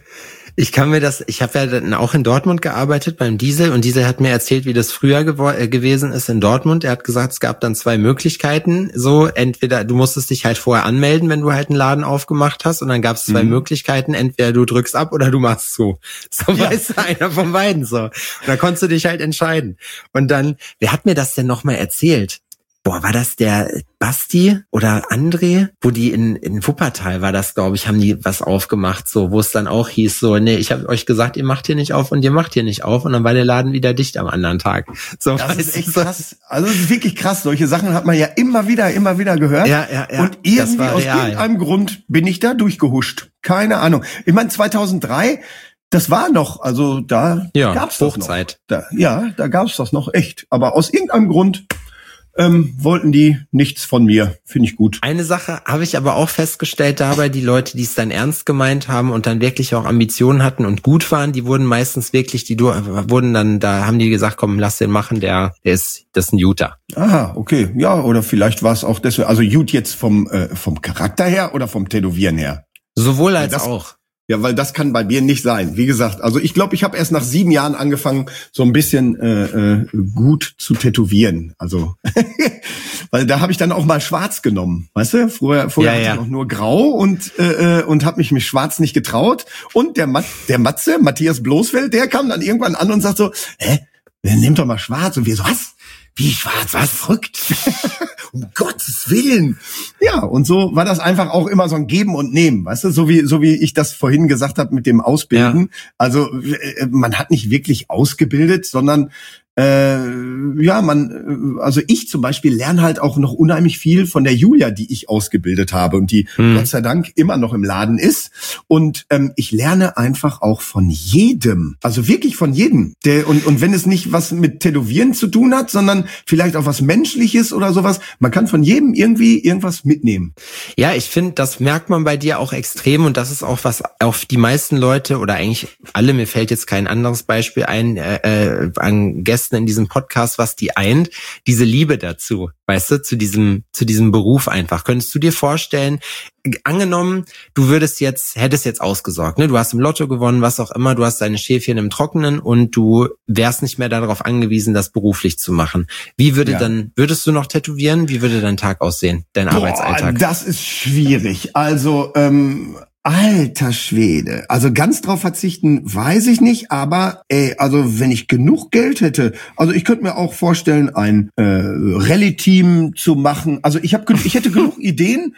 Ich kann mir das, ich habe ja dann auch in Dortmund gearbeitet beim Diesel und Diesel hat mir erzählt, wie das früher gewo- äh, gewesen ist in Dortmund. Er hat gesagt, es gab dann zwei Möglichkeiten. So, entweder du musstest dich halt vorher anmelden, wenn du halt einen Laden aufgemacht hast und dann gab es zwei mhm. Möglichkeiten, entweder du drückst ab oder du machst zu. So ja. Weißt du, einer von beiden so. Und da konntest du dich halt entscheiden. Und dann, wer hat mir das denn nochmal erzählt? Boah, war das der Basti oder André? Wo die in, in Wuppertal war das, glaube ich, haben die was aufgemacht, so, wo es dann auch hieß, so, nee, ich habe euch gesagt, ihr macht hier nicht auf und ihr macht hier nicht auf und dann war der Laden wieder dicht am anderen Tag. So, das ist echt so krass. Also, es ist wirklich krass. Solche Sachen hat man ja immer wieder, immer wieder gehört. Ja, ja, ja. Und irgendwie aus irgendeinem Grund bin ich da durchgehuscht. Keine Ahnung. Ich meine, zweitausenddrei, das war noch, also da ja, gab's das Hochzeit. noch. Da, ja, da gab's das noch echt. Aber aus irgendeinem Grund Ähm, wollten die nichts von mir. Finde ich gut. Eine Sache habe ich aber auch festgestellt dabei, die Leute, die es dann ernst gemeint haben und dann wirklich auch Ambitionen hatten und gut waren, die wurden meistens wirklich, die wurden dann, da haben die gesagt, komm, lass den machen, der, der ist, das ist ein Juter. Aha, okay. Ja, oder vielleicht war es auch deswegen, also Jut jetzt vom, äh, vom Charakter her oder vom Tätowieren her? Sowohl als das, auch. Ja, weil das kann bei mir nicht sein. Wie gesagt, also ich glaube, ich habe erst nach sieben Jahren angefangen, so ein bisschen äh, äh, gut zu tätowieren. Also, weil da habe ich dann auch mal schwarz genommen, weißt du? Vorher, vorher ja, hatte ja. ich noch nur grau und äh, und habe mich mit schwarz nicht getraut. Und der Mat- der Matze, Matthias Bloßfeld, der kam dann irgendwann an und sagt so, hä, nimm doch mal schwarz. Und wir so, was? Wie schwarz, was verrückt? Um Gottes Willen. Ja, und so war das einfach auch immer so ein Geben und Nehmen, weißt du, so wie so wie ich das vorhin gesagt habe mit dem Ausbilden. Ja. Also man hat nicht wirklich ausgebildet, sondern Äh, ja, man, also ich zum Beispiel lerne halt auch noch unheimlich viel von der Julia, die ich ausgebildet habe und die hm. Gott sei Dank immer noch im Laden ist. Und ähm, ich lerne einfach auch von jedem, also wirklich von jedem. Der, und, und wenn es nicht was mit Tätowieren zu tun hat, sondern vielleicht auch was Menschliches oder sowas, man kann von jedem irgendwie irgendwas mitnehmen. Ja, ich finde, das merkt man bei dir auch extrem und das ist auch was auf die meisten Leute oder eigentlich alle, mir fällt jetzt kein anderes Beispiel ein, äh, äh, an Gästen in diesem Podcast, was die eint, diese Liebe dazu, weißt du, zu diesem, zu diesem Beruf einfach. Könntest du dir vorstellen, angenommen, du würdest jetzt, hättest jetzt ausgesorgt, ne? Du hast im Lotto gewonnen, was auch immer, du hast deine Schäfchen im Trockenen und du wärst nicht mehr darauf angewiesen, das beruflich zu machen. Wie würde ja. dann, würdest du noch tätowieren? Wie würde dein Tag aussehen, dein Boah, Arbeitsalltag? Das ist schwierig. Also, ähm, alter Schwede. Also ganz drauf verzichten weiß ich nicht, aber ey, also wenn ich genug Geld hätte, also ich könnte mir auch vorstellen, ein äh, Rallye-Team zu machen. Also ich habe, ich hätte genug Ideen,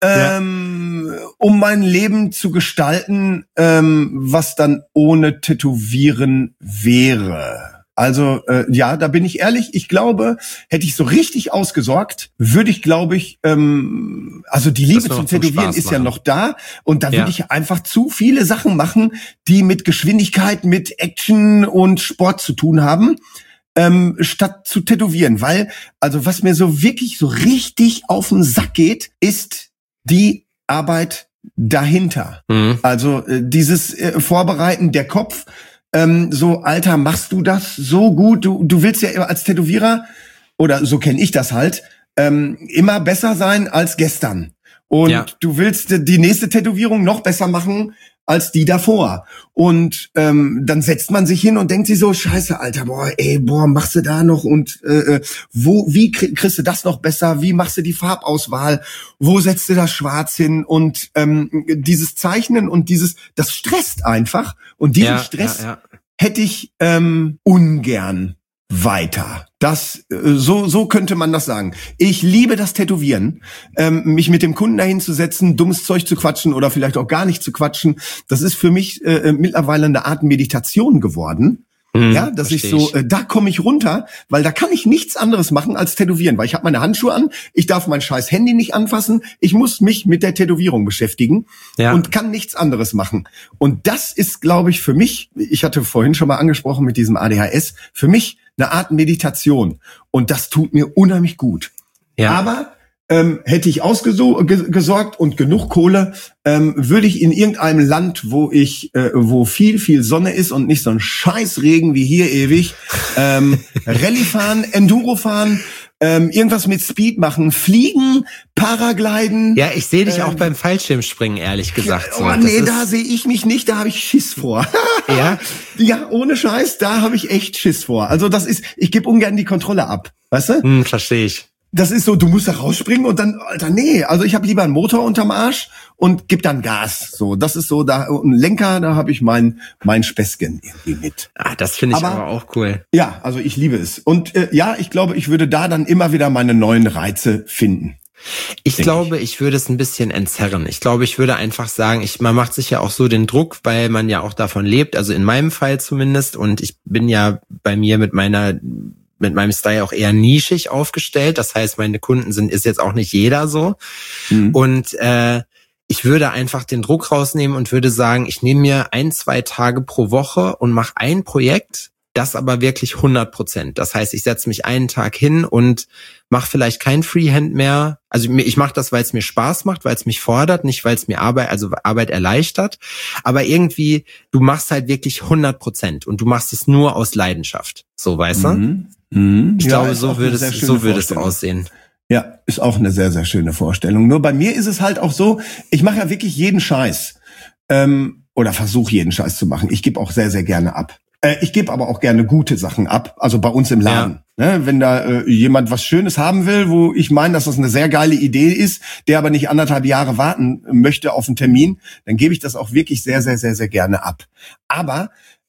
ähm, ja. um mein Leben zu gestalten, ähm, was dann ohne Tätowieren wäre. Also äh, ja, da bin ich ehrlich, ich glaube, hätte ich so richtig ausgesorgt, würde ich, glaube ich, ähm, also die Liebe zum Tätowieren ist ja noch da und da ja. würde ich einfach zu viele Sachen machen, die mit Geschwindigkeit, mit Action und Sport zu tun haben, ähm, statt zu tätowieren. Weil, also was mir so wirklich so richtig auf den Sack geht, ist die Arbeit dahinter. Mhm. Also äh, dieses äh, Vorbereiten, der Kopf, Ähm, so, Alter, machst du das so gut? Du, du willst ja immer als Tätowierer, oder so kenne ich das halt, ähm, immer besser sein als gestern. Und ja. du willst die nächste Tätowierung noch besser machen als die davor. Und ähm, dann setzt man sich hin und denkt sich so, scheiße, Alter, boah, ey, boah, machst du da noch und äh, wo, wie kriegst du das noch besser? Wie machst du die Farbauswahl? Wo setzt du das Schwarz hin? Und ähm, dieses Zeichnen und dieses, das stresst einfach. Und diesen ja, Stress ja, ja. hätte ich ähm, ungern weiter. Das so so könnte man das sagen. Ich liebe das Tätowieren, ähm, mich mit dem Kunden dahin zu setzen, dummes Zeug zu quatschen oder vielleicht auch gar nicht zu quatschen. Das ist für mich äh, mittlerweile eine Art Meditation geworden. Hm, ja, dass ich so, äh, da komme ich runter, weil da kann ich nichts anderes machen als tätowieren, weil ich habe meine Handschuhe an, ich darf mein scheiß Handy nicht anfassen, ich muss mich mit der Tätowierung beschäftigen ja. und kann nichts anderes machen. Und das ist, glaube ich, für mich, ich hatte vorhin schon mal angesprochen mit diesem A D H S, für mich eine Art Meditation. Und das tut mir unheimlich gut. Ja. Aber ähm, hätte ich ausgesorgt und genug Kohle, ähm, würde ich in irgendeinem Land, wo ich, äh, wo viel, viel Sonne ist und nicht so ein Scheißregen wie hier ewig, ähm, Rallye fahren, Enduro fahren, ähm, irgendwas mit Speed machen, fliegen, Paragliden. Ja, ich sehe dich ähm, auch beim Fallschirmspringen, ehrlich gesagt. So. Oh nee, da sehe ich mich nicht, da habe ich Schiss vor. Ja? Ja, ohne Scheiß, da habe ich echt Schiss vor. Also das ist, ich gebe ungern die Kontrolle ab, weißt du? Hm, verstehe ich. Das ist so, du musst da rausspringen und dann, Alter, nee, also ich habe lieber einen Motor unterm Arsch und gib dann Gas. So, das ist so, da ein Lenker, da habe ich mein mein Späßchen irgendwie mit. Ah, das finde ich aber, aber auch cool. Ja, also ich liebe es. Und äh, ja, ich glaube, ich würde da dann immer wieder meine neuen Reize finden. Ich glaube, ich. ich würde es ein bisschen entzerren. Ich glaube, ich würde einfach sagen, ich, man macht sich ja auch so den Druck, weil man ja auch davon lebt, also in meinem Fall zumindest. Und ich bin ja bei mir mit meiner mit meinem Style auch eher nischig aufgestellt. Das heißt, meine Kunden sind, ist jetzt auch nicht jeder so. Mhm. Und äh, ich würde einfach den Druck rausnehmen und würde sagen, ich nehme mir ein, zwei Tage pro Woche und mache ein Projekt, das aber wirklich hundert Prozent. Das heißt, ich setze mich einen Tag hin und mache vielleicht kein Freehand mehr. Also ich mache das, weil es mir Spaß macht, weil es mich fordert, nicht weil es mir Arbeit, also Arbeit erleichtert. Aber irgendwie, du machst halt wirklich hundert Prozent und du machst es nur aus Leidenschaft. So, weißt mhm. du? Mhm. Ich ja, glaube, so würde es, so würde es aussehen. Ja, ist auch eine sehr, sehr schöne Vorstellung. Nur bei mir ist es halt auch so, ich mache ja wirklich jeden Scheiß. Ähm, oder versuche jeden Scheiß zu machen. Ich gebe auch sehr, sehr gerne ab. Äh, ich gebe aber auch gerne gute Sachen ab, also bei uns im Laden. Ja. Ne, wenn da äh, jemand was Schönes haben will, wo ich meine, dass das eine sehr geile Idee ist, der aber nicht anderthalb Jahre warten möchte auf einen Termin, dann gebe ich das auch wirklich sehr, sehr, sehr, sehr gerne ab. Aber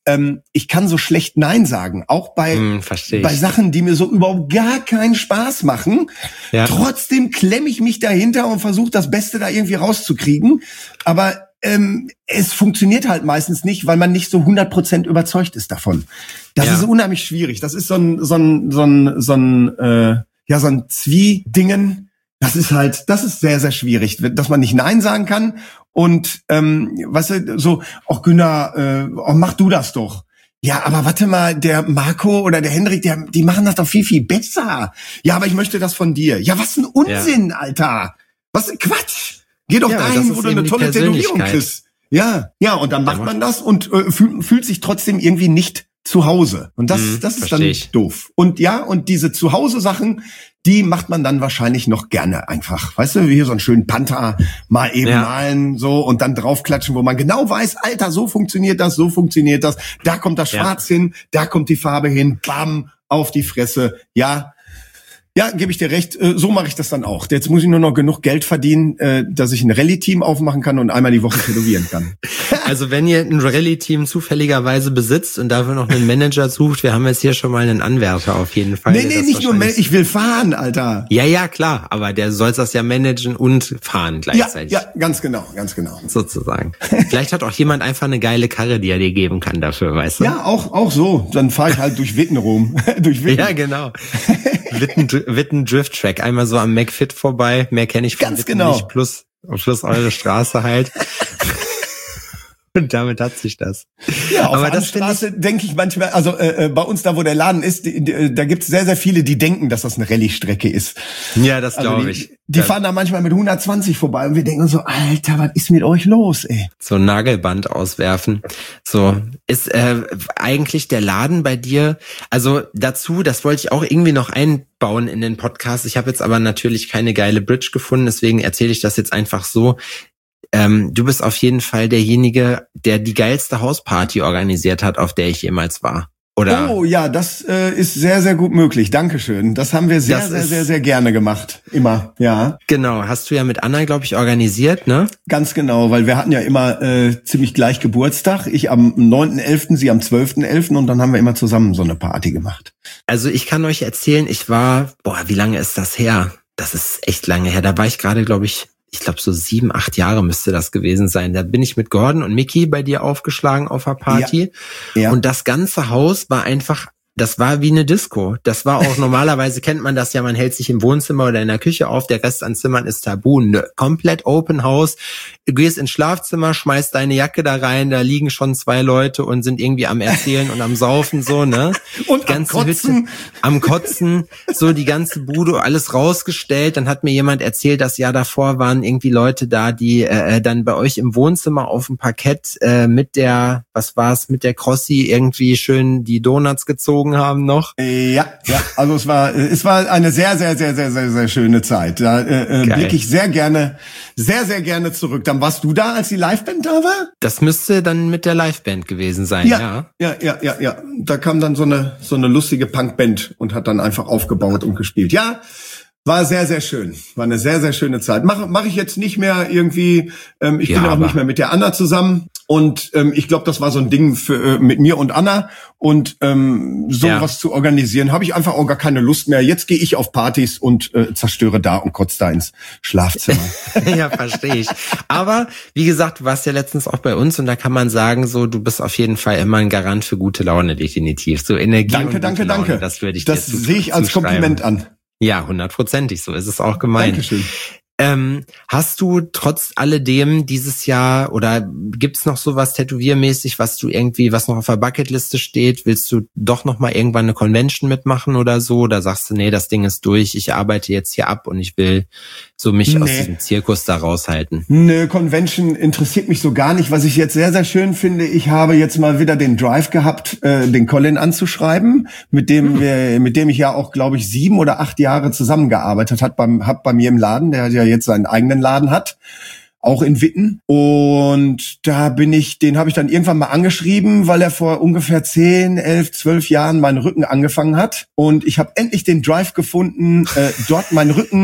ähm, ich kann so schlecht Nein sagen, auch bei hm, verstehe ich. bei Sachen, die mir so überhaupt gar keinen Spaß machen. Ja. Trotzdem klemme ich mich dahinter und versuche das Beste da irgendwie rauszukriegen. Aber ähm, es funktioniert halt meistens nicht, weil man nicht so hundert Prozent überzeugt ist davon. Das ja. ist unheimlich schwierig. Das ist so ein so ein so ein so ein äh, ja so ein Zwie-Dingen. Das ist halt, das ist sehr sehr schwierig, dass man nicht Nein sagen kann. Und ähm, weißt du, so, auch Günnar, äh, oh, mach du das doch. Ja, aber warte mal, der Marco oder der Hendrik, der, die machen das doch viel, viel besser. Ja, aber ich möchte das von dir. Ja, was ein Unsinn, ja. Alter. Was ein Quatsch. Geh doch ja, dahin, wo du eine tolle Tätowierung kriegst. Ja, ja, und dann macht ja, man das und äh, fühlt, fühlt sich trotzdem irgendwie nicht zu Hause. Und das, hm, das ist dann ich. doof. Und ja, und diese Zuhause-Sachen, die macht man dann wahrscheinlich noch gerne einfach. Weißt du, wie hier so einen schönen Panther mal eben ja. malen, so, und dann draufklatschen, wo man genau weiß, Alter, so funktioniert das, so funktioniert das. Da kommt das Schwarz ja. hin, da kommt die Farbe hin, bam, auf die Fresse. Ja, ja, gebe ich dir recht, so mache ich das dann auch. Jetzt muss ich nur noch genug Geld verdienen, dass ich ein Rallye-Team aufmachen kann und einmal die Woche tätowieren kann. Also wenn ihr ein Rallye-Team zufälligerweise besitzt und dafür noch einen Manager sucht, wir haben jetzt hier schon mal einen Anwärter auf jeden Fall. Nee, nee, nicht nur, ich will fahren, Alter. Ja, ja, klar, aber der soll das ja managen und fahren gleichzeitig. Ja, ja, ganz genau, ganz genau. Sozusagen. Vielleicht hat auch jemand einfach eine geile Karre, die er dir geben kann dafür, weißt du? Ja, auch auch so. Dann fahre ich halt durch Witten rum. durch Witten. Ja, genau. Witten, Witten Drift Track, einmal so am McFit vorbei, mehr kenne ich von Ganz Witten genau. nicht, plus, plus eure Straße halt. Und damit hat sich das. Ja, auf der Straße denke ich manchmal, also äh, bei uns da, wo der Laden ist, die, die, da gibt's sehr, sehr viele, die denken, dass das eine Rallye-Strecke ist. Ja, das also glaube die, ich. Die ja. fahren da manchmal mit hundertzwanzig vorbei und wir denken so, Alter, was ist mit euch los, ey? So ein Nagelband auswerfen. So, ist äh, eigentlich der Laden bei dir, also dazu, das wollte ich auch irgendwie noch einbauen in den Podcast. Ich habe jetzt aber natürlich keine geile Bridge gefunden, deswegen erzähle ich das jetzt einfach so. Ähm, du bist auf jeden Fall derjenige, der die geilste Hausparty organisiert hat, auf der ich jemals war. Oder? Oh ja, das äh, ist sehr, sehr gut möglich. Dankeschön. Das haben wir sehr, das sehr, sehr, sehr gerne gemacht. Immer, ja. Genau, hast du ja mit Anna, glaube ich, organisiert, ne? Ganz genau, weil wir hatten ja immer äh, ziemlich gleich Geburtstag. Ich am neunten elften, sie am zwölften elften und dann haben wir immer zusammen so eine Party gemacht. Also ich kann euch erzählen, ich war, boah, wie lange ist das her? Das ist echt lange her. Da war ich gerade, glaube ich, ich glaube so sieben, acht Jahre müsste das gewesen sein. Da bin ich mit Gordon und Mickey bei dir aufgeschlagen auf einer Party. Ja. Ja. Und das ganze Haus war einfach, das war wie eine Disco. Das war auch, normalerweise kennt man das ja, man hält sich im Wohnzimmer oder in der Küche auf, der Rest an Zimmern ist tabu. Ne, komplett Open House. Du gehst ins Schlafzimmer, schmeißt deine Jacke da rein, da liegen schon zwei Leute und sind irgendwie am Erzählen und am Saufen, so, ne? Und am Kotzen. Hütte, am Kotzen, so die ganze Bude, alles rausgestellt. Dann hat mir jemand erzählt, das Jahr davor waren irgendwie Leute da, die äh, dann bei euch im Wohnzimmer auf dem Parkett äh, mit der, was war's, mit der Crossi irgendwie schön die Donuts gezogen haben noch. Ja, ja, also es war es war eine sehr, sehr, sehr, sehr, sehr, sehr schöne Zeit. Da äh, blicke ich sehr gerne, sehr, sehr gerne zurück. Dann warst du da, als die Liveband da war? Das müsste dann mit der Liveband gewesen sein, ja. Ja, ja, ja, ja, ja. Da kam dann so eine so eine lustige Punkband und hat dann einfach aufgebaut und gespielt. Ja, war sehr, sehr schön. War eine sehr, sehr schöne Zeit. Mache mach ich jetzt nicht mehr irgendwie. Ähm, ich ja, bin auch nicht mehr mit der Anna zusammen. Und ähm, ich glaube, das war so ein Ding für äh, mit mir und Anna. Und ähm, sowas ja. zu organisieren, habe ich einfach auch gar keine Lust mehr. Jetzt gehe ich auf Partys und äh, zerstöre da und kotze da ins Schlafzimmer. Ja, verstehe ich. Aber wie gesagt, du warst ja letztens auch bei uns und da kann man sagen, so du bist auf jeden Fall immer ein Garant für gute Laune, definitiv. So Energie danke, und danke, gute Laune, danke. das würde ich das dir sehe ich als Kompliment an. Ja, hundertprozentig, so ist es auch gemeint. Dankeschön. Ähm, hast du trotz alledem dieses Jahr oder gibt's noch sowas tätowiermäßig, was du irgendwie, was noch auf der Bucketliste steht? Willst du doch noch mal irgendwann eine Convention mitmachen oder so? Oder sagst du, nee, das Ding ist durch, ich arbeite jetzt hier ab und ich will so mich nee. aus diesem Zirkus da raushalten? Nö, Convention interessiert mich so gar nicht. Was ich jetzt sehr, sehr schön finde, ich habe jetzt mal wieder den Drive gehabt, äh, den Colin anzuschreiben, mit dem hm. wir, mit dem ich ja auch, glaube ich, sieben oder acht Jahre zusammengearbeitet hat beim, hab bei mir im Laden. Der hat ja jetzt seinen eigenen Laden hat, auch in Witten. Und da bin ich, den habe ich dann irgendwann mal angeschrieben, weil er vor ungefähr zehn, elf, zwölf Jahren meinen Rücken angefangen hat. Und ich habe endlich den Drive gefunden, äh, dort meinen Rücken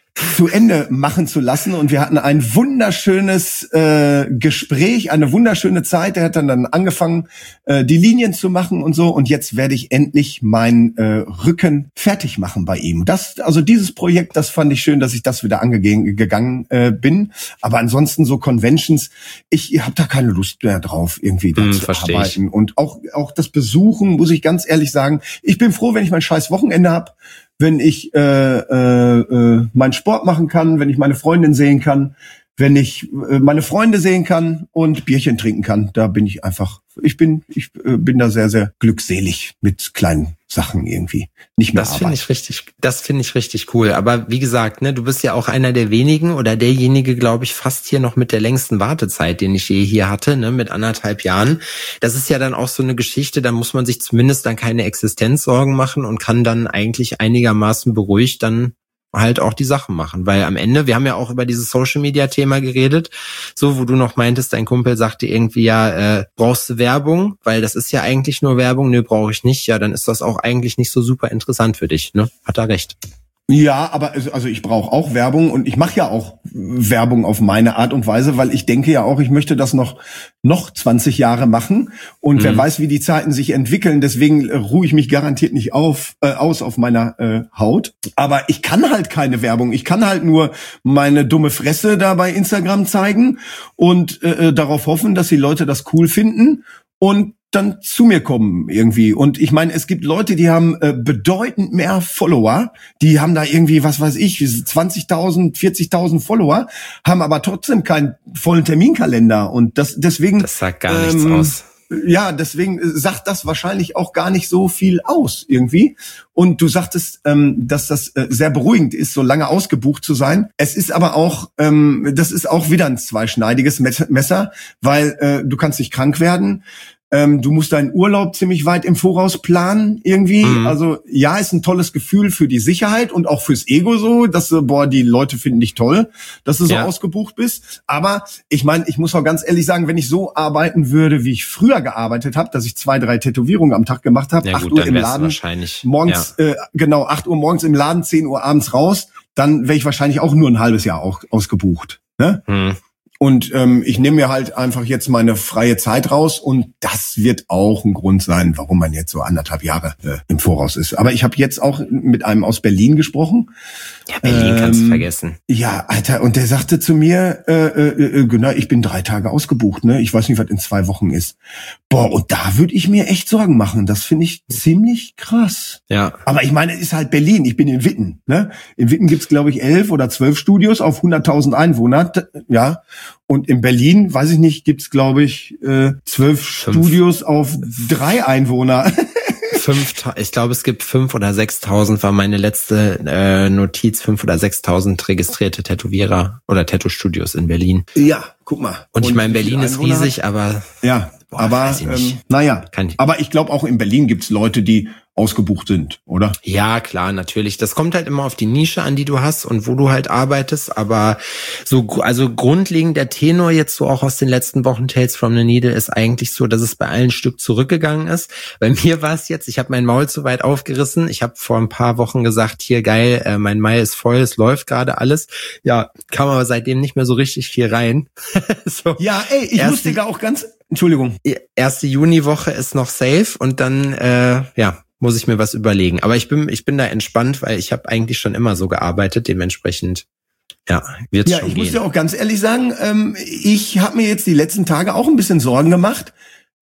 zu Ende machen zu lassen. Und wir hatten ein wunderschönes äh, Gespräch, eine wunderschöne Zeit. Er hat dann, dann angefangen, äh, die Linien zu machen und so. Und jetzt werde ich endlich meinen äh, Rücken fertig machen bei ihm. Das, also dieses Projekt, das fand ich schön, dass ich das wieder angegangen äh, bin. Aber ansonsten so Conventions, ich habe da keine Lust mehr drauf, irgendwie da hm, zu arbeiten. Ich. Und auch auch das Besuchen, muss ich ganz ehrlich sagen, ich bin froh, wenn ich mein scheiß Wochenende habe, wenn ich äh, äh, äh, meinen Sport machen kann, wenn ich meine Freundin sehen kann, wenn ich äh, meine Freunde sehen kann und Bierchen trinken kann. Da bin ich einfach, ich bin ich äh, bin da sehr, sehr glückselig mit kleinen Sachen irgendwie. Nicht mehr Das finde ich richtig, das finde ich richtig cool. Aber wie gesagt, ne, du bist ja auch einer der wenigen oder derjenige, glaube ich, fast hier noch mit der längsten Wartezeit, den ich je hier hatte, ne, mit anderthalb Jahren. Das ist ja dann auch so eine Geschichte, da muss man sich zumindest dann keine Existenzsorgen machen und kann dann eigentlich einigermaßen beruhigt dann halt auch die Sachen machen, weil am Ende, wir haben ja auch über dieses Social-Media-Thema geredet, so, wo du noch meintest, dein Kumpel sagte irgendwie, ja, äh, brauchst du Werbung, weil das ist ja eigentlich nur Werbung, nö, brauche ich nicht, ja, dann ist das auch eigentlich nicht so super interessant für dich, ne? Hat er recht. Ja, aber also ich brauche auch Werbung und ich mache ja auch Werbung auf meine Art und Weise, weil ich denke ja auch, ich möchte das noch noch zwanzig Jahre machen und mhm. wer weiß, wie die Zeiten sich entwickeln. Deswegen äh, ruhe ich mich garantiert nicht auf äh, aus auf meiner äh, Haut. Aber ich kann halt keine Werbung. Ich kann halt nur meine dumme Fresse da bei Instagram zeigen und äh, darauf hoffen, dass die Leute das cool finden und dann zu mir kommen irgendwie. Und ich meine, es gibt Leute, die haben äh, bedeutend mehr Follower, die haben da irgendwie, was weiß ich, zwanzigtausend, vierzigtausend Follower, haben aber trotzdem keinen vollen Terminkalender. Und das deswegen... Das sagt gar nichts ähm, aus. Ja, deswegen sagt das wahrscheinlich auch gar nicht so viel aus irgendwie. Und du sagtest, ähm, dass das äh, sehr beruhigend ist, so lange ausgebucht zu sein. Es ist aber auch, ähm, das ist auch wieder ein zweischneidiges Messer, weil äh, du kannst nicht krank werden. Ähm, du musst deinen Urlaub ziemlich weit im Voraus planen irgendwie. Mhm. Also ja, ist ein tolles Gefühl für die Sicherheit und auch fürs Ego so, dass du, boah, die Leute finden dich toll, dass du so ja. ausgebucht bist. Aber ich meine, ich muss auch ganz ehrlich sagen, wenn ich so arbeiten würde, wie ich früher gearbeitet habe, dass ich zwei, drei Tätowierungen am Tag gemacht habe, ja, acht gut, Uhr im Laden, wahrscheinlich, morgens ja. äh, genau acht Uhr morgens im Laden, zehn Uhr abends raus, dann wäre ich wahrscheinlich auch nur ein halbes Jahr auch ausgebucht. Ne? Mhm. Und ähm, ich nehme mir halt einfach jetzt meine freie Zeit raus und das wird auch ein Grund sein, warum man jetzt so anderthalb Jahre äh, im Voraus ist. Aber ich habe jetzt auch mit einem aus Berlin gesprochen. Ja, Berlin ähm, kannst du vergessen. Ja, Alter, und der sagte zu mir, äh, äh, Günnar, ich bin drei Tage ausgebucht, ne? Ich weiß nicht, was in zwei Wochen ist. Boah, und da würde ich mir echt Sorgen machen. Das finde ich ziemlich krass. Ja. Aber ich meine, es ist halt Berlin. Ich bin in Witten, ne? In Witten gibt's, glaube ich, elf oder zwölf Studios auf hunderttausend Einwohner, ja. Und in Berlin, weiß ich nicht, gibt's, glaube ich, äh, zwölf Studios auf drei Einwohner. Fünf, ich glaube, es gibt fünf oder sechstausend, war meine letzte äh, Notiz, fünf oder sechstausend registrierte Tätowierer oder Tattoo-Studios in Berlin. Ja, guck mal. Und, Und ich meine, Berlin ist riesig, aber... Ja, boah, aber, ähm, naja, ich. aber ich glaube, auch in Berlin gibt's Leute, die ausgebucht sind, oder? Ja, klar, natürlich. Das kommt halt immer auf die Nische an, die du hast und wo du halt arbeitest, aber so, also grundlegend der Tenor jetzt so auch aus den letzten Wochen Tales from the Needle ist eigentlich so, dass es bei allen Stück zurückgegangen ist. Bei mir war es jetzt, ich habe mein Maul zu weit aufgerissen. Ich habe vor ein paar Wochen gesagt, hier geil, äh, mein Mai ist voll, es läuft gerade alles. Ja, kam aber seitdem nicht mehr so richtig viel rein. so, ja, ey, ich erste, muss dir gar auch ganz, Entschuldigung. Erste Juniwoche ist noch safe und dann, äh, ja, muss ich mir was überlegen. Aber ich bin ich bin da entspannt, weil ich habe eigentlich schon immer so gearbeitet. Dementsprechend, ja, wird's ja, schon ich gehen. muss dir auch ganz ehrlich sagen, ähm, ich habe mir jetzt die letzten Tage auch ein bisschen Sorgen gemacht,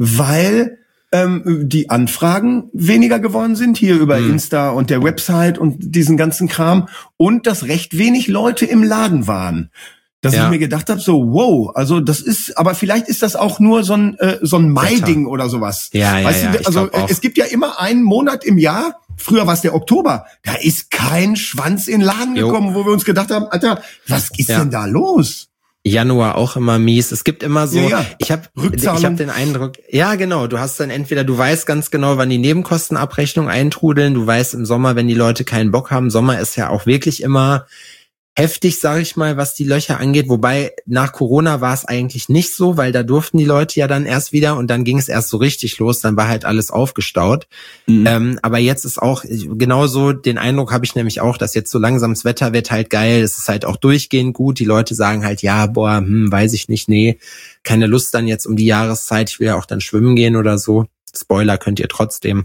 weil ähm, die Anfragen weniger geworden sind, hier über hm. Insta und der Website und diesen ganzen Kram. Und dass recht wenig Leute im Laden waren. Dass ja. ich mir gedacht habe, so wow, also das ist, aber vielleicht ist das auch nur so ein äh, so ein Mai-Ding oder sowas. Ja, ja, weißt ja, du, also es gibt ja immer einen Monat im Jahr, früher war es der Oktober, da ist kein Schwanz in den Laden jo. gekommen, wo wir uns gedacht haben, Alter, was ist ja. denn da los? Januar auch immer mies. Es gibt immer so, ja, ja. ich habe ich habe den Eindruck, ja genau, du hast dann entweder, du weißt ganz genau, wann die Nebenkostenabrechnungen eintrudeln, du weißt im Sommer, wenn die Leute keinen Bock haben, Sommer ist ja auch wirklich immer heftig, sage ich mal, was die Löcher angeht. Wobei nach Corona war es eigentlich nicht so, weil da durften die Leute ja dann erst wieder und dann ging es erst so richtig los. Dann war halt alles aufgestaut. Mhm. Ähm, aber jetzt ist auch genauso, den Eindruck habe ich nämlich auch, dass jetzt so langsam das Wetter wird halt geil. Es ist halt auch durchgehend gut. Die Leute sagen halt, ja, boah, hm, weiß ich nicht, nee, keine Lust dann jetzt um die Jahreszeit. Ich will ja auch dann schwimmen gehen oder so. Spoiler könnt ihr trotzdem.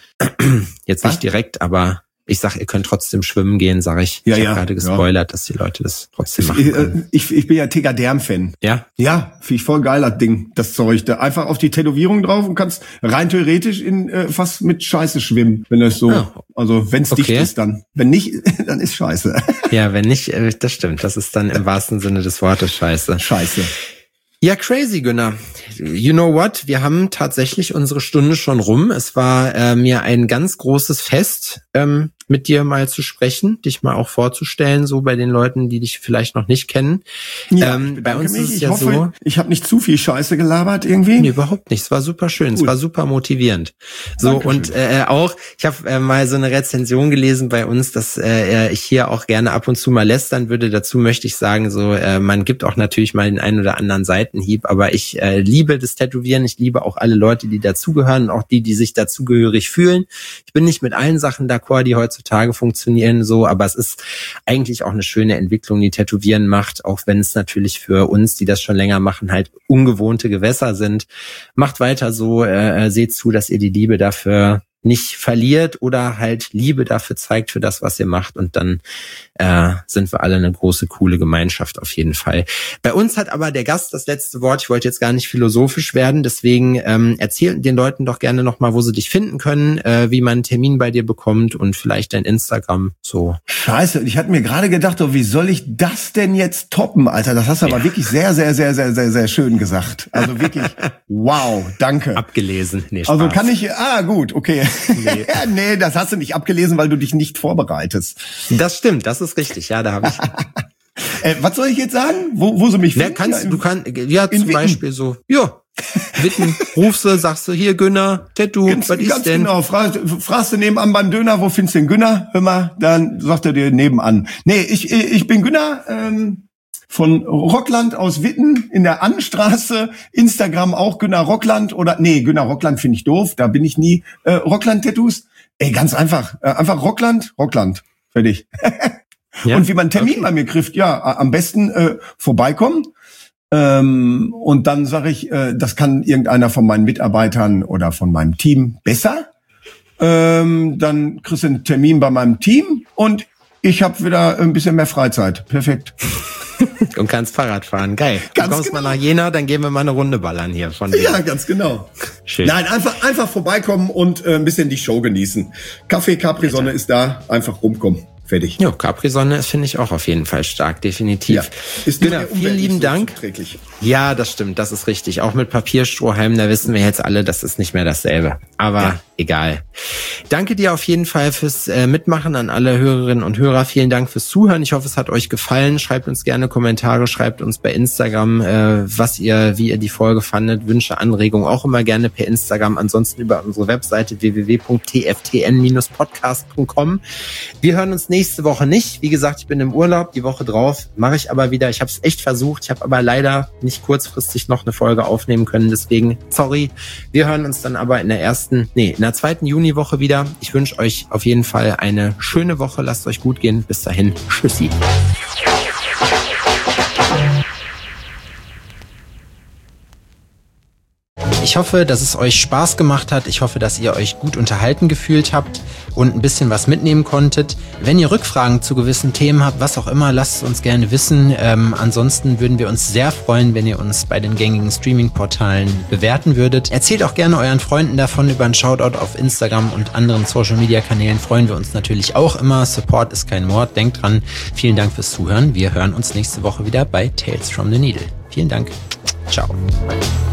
Jetzt nicht direkt, aber ich sag, ihr könnt trotzdem schwimmen gehen, sag ich. Ja, ich habe ja, gerade gespoilert, ja. dass die Leute das trotzdem machen. Ich, ich, ich bin ja Tegaderm-Fan. Ja? Ja, finde ich voll geil, das Ding, das Zeug. Da einfach auf die Tätowierung drauf und kannst rein theoretisch in äh, fast mit Scheiße schwimmen, wenn das so, ja. also wenn's okay. dicht ist dann. Wenn nicht, dann ist Scheiße. Ja, wenn nicht, äh, das stimmt. Das ist dann im wahrsten Sinne des Wortes Scheiße. Scheiße. Ja, crazy, Günner. You know what? Wir haben tatsächlich unsere Stunde schon rum. Es war äh, mir ein ganz großes Fest, ähm, mit dir mal zu sprechen, dich mal auch vorzustellen, so bei den Leuten, die dich vielleicht noch nicht kennen. Ja, ähm, bei uns mich. ist es ich ja hoffe, so. Ich habe nicht zu viel Scheiße gelabert irgendwie. Nee, überhaupt nicht. Es war super schön. Cool. Es war super motivierend. So Dankeschön. Und äh, auch, ich habe äh, mal so eine Rezension gelesen bei uns, dass äh, ich hier auch gerne ab und zu mal lästern würde. Dazu möchte ich sagen, so äh, man gibt auch natürlich mal den einen oder anderen Seitenhieb, aber ich äh, liebe das Tätowieren. Ich liebe auch alle Leute, die dazugehören, auch die, die sich dazugehörig fühlen. Ich bin nicht mit allen Sachen d'accord, die heutzutage funktionieren so, aber es ist eigentlich auch eine schöne Entwicklung, die Tätowieren macht, auch wenn es natürlich für uns, die das schon länger machen, halt ungewohnte Gewässer sind. Macht weiter so, äh, seht zu, dass ihr die Liebe dafür nicht verliert oder halt Liebe dafür zeigt für das, was ihr macht, und dann äh, sind wir alle eine große, coole Gemeinschaft auf jeden Fall. Bei uns hat aber der Gast das letzte Wort. Ich wollte jetzt gar nicht philosophisch werden, deswegen ähm, erzähl den Leuten doch gerne nochmal, wo sie dich finden können, äh, wie man einen Termin bei dir bekommt und vielleicht dein Instagram so. Scheiße, ich hatte mir gerade gedacht, oh, wie soll ich das denn jetzt toppen, Alter? Das hast du aber ja. wirklich sehr, sehr, sehr, sehr, sehr, sehr schön gesagt. Also wirklich, wow, danke. Abgelesen. Nee, Spaß. Also kann ich, ah gut, okay. Nee. Nee, das hast du nicht abgelesen, weil du dich nicht vorbereitest. Das stimmt, das ist richtig. Ja, da habe ich. äh, was soll ich jetzt sagen? Wo, wo sie mich finden? Ja, kannst, ja, in, du kannst, ja, zum Beispiel so, ja, Witten, rufst du, sagst du, hier, Günner, Tattoo, ganz, was ist ganz denn? Genau, fragst, fragst du nebenan beim Döner, wo findest du den Günner? Hör mal, dann sagt er dir nebenan. Nee, ich, ich bin Günner, ähm, von Rockland aus Witten in der Annenstraße, Instagram auch Günner Rockland oder, nee, Günner Rockland finde ich doof, da bin ich nie, äh, Rockland-Tattoos. Ey, ganz einfach, äh, einfach Rockland, Rockland, fertig. Ja? Und wie man einen Termin okay. bei mir kriegt, ja, am besten äh, vorbeikommen. Ähm, und dann sage ich, äh, das kann irgendeiner von meinen Mitarbeitern oder von meinem Team besser. Ähm, dann kriegst du einen Termin bei meinem Team und ich habe wieder ein bisschen mehr Freizeit. Perfekt. Und kannst Fahrrad fahren. Geil. Ganz du kommst genau. mal nach Jena, dann gehen wir mal eine Runde ballern hier von dir. Ja, ganz genau. Schön. Nein, einfach einfach vorbeikommen und äh, ein bisschen die Show genießen. Kaffee Capri-Sonne ist da, einfach rumkommen. Fertig. Ja, Capri-Sonne finde ich auch auf jeden Fall stark, definitiv. Ja, ist genau, vielen lieben so Dank. Zuträglich. Ja, das stimmt, das ist richtig. Auch mit Papierstrohhalmen, da wissen wir jetzt alle, das ist nicht mehr dasselbe. Aber ja. egal. Danke dir auf jeden Fall fürs äh, Mitmachen an alle Hörerinnen und Hörer. Vielen Dank fürs Zuhören. Ich hoffe, es hat euch gefallen. Schreibt uns gerne Kommentare, schreibt uns bei Instagram, äh, was ihr, wie ihr die Folge fandet, Wünsche, Anregungen auch immer gerne per Instagram. Ansonsten über unsere Webseite w w w punkt t f t n dash podcast punkt com. Wir hören uns nächste Woche nicht. Wie gesagt, ich bin im Urlaub. Die Woche drauf mache ich aber wieder. Ich habe es echt versucht. Ich habe aber leider nicht kurzfristig noch eine Folge aufnehmen können. Deswegen, sorry. Wir hören uns dann aber in der ersten, nee, in der zweiten Juniwoche wieder. Ich wünsche euch auf jeden Fall eine schöne Woche. Lasst euch gut gehen. Bis dahin. Tschüssi. Ich hoffe, dass es euch Spaß gemacht hat. Ich hoffe, dass ihr euch gut unterhalten gefühlt habt und ein bisschen was mitnehmen konntet. Wenn ihr Rückfragen zu gewissen Themen habt, was auch immer, lasst es uns gerne wissen. Ähm, ansonsten würden wir uns sehr freuen, wenn ihr uns bei den gängigen Streaming-Portalen bewerten würdet. Erzählt auch gerne euren Freunden davon. Über einen Shoutout auf Instagram und anderen Social-Media-Kanälen freuen wir uns natürlich auch immer. Support ist kein Mord. Denkt dran. Vielen Dank fürs Zuhören. Wir hören uns nächste Woche wieder bei Tales from the Needle. Vielen Dank. Ciao.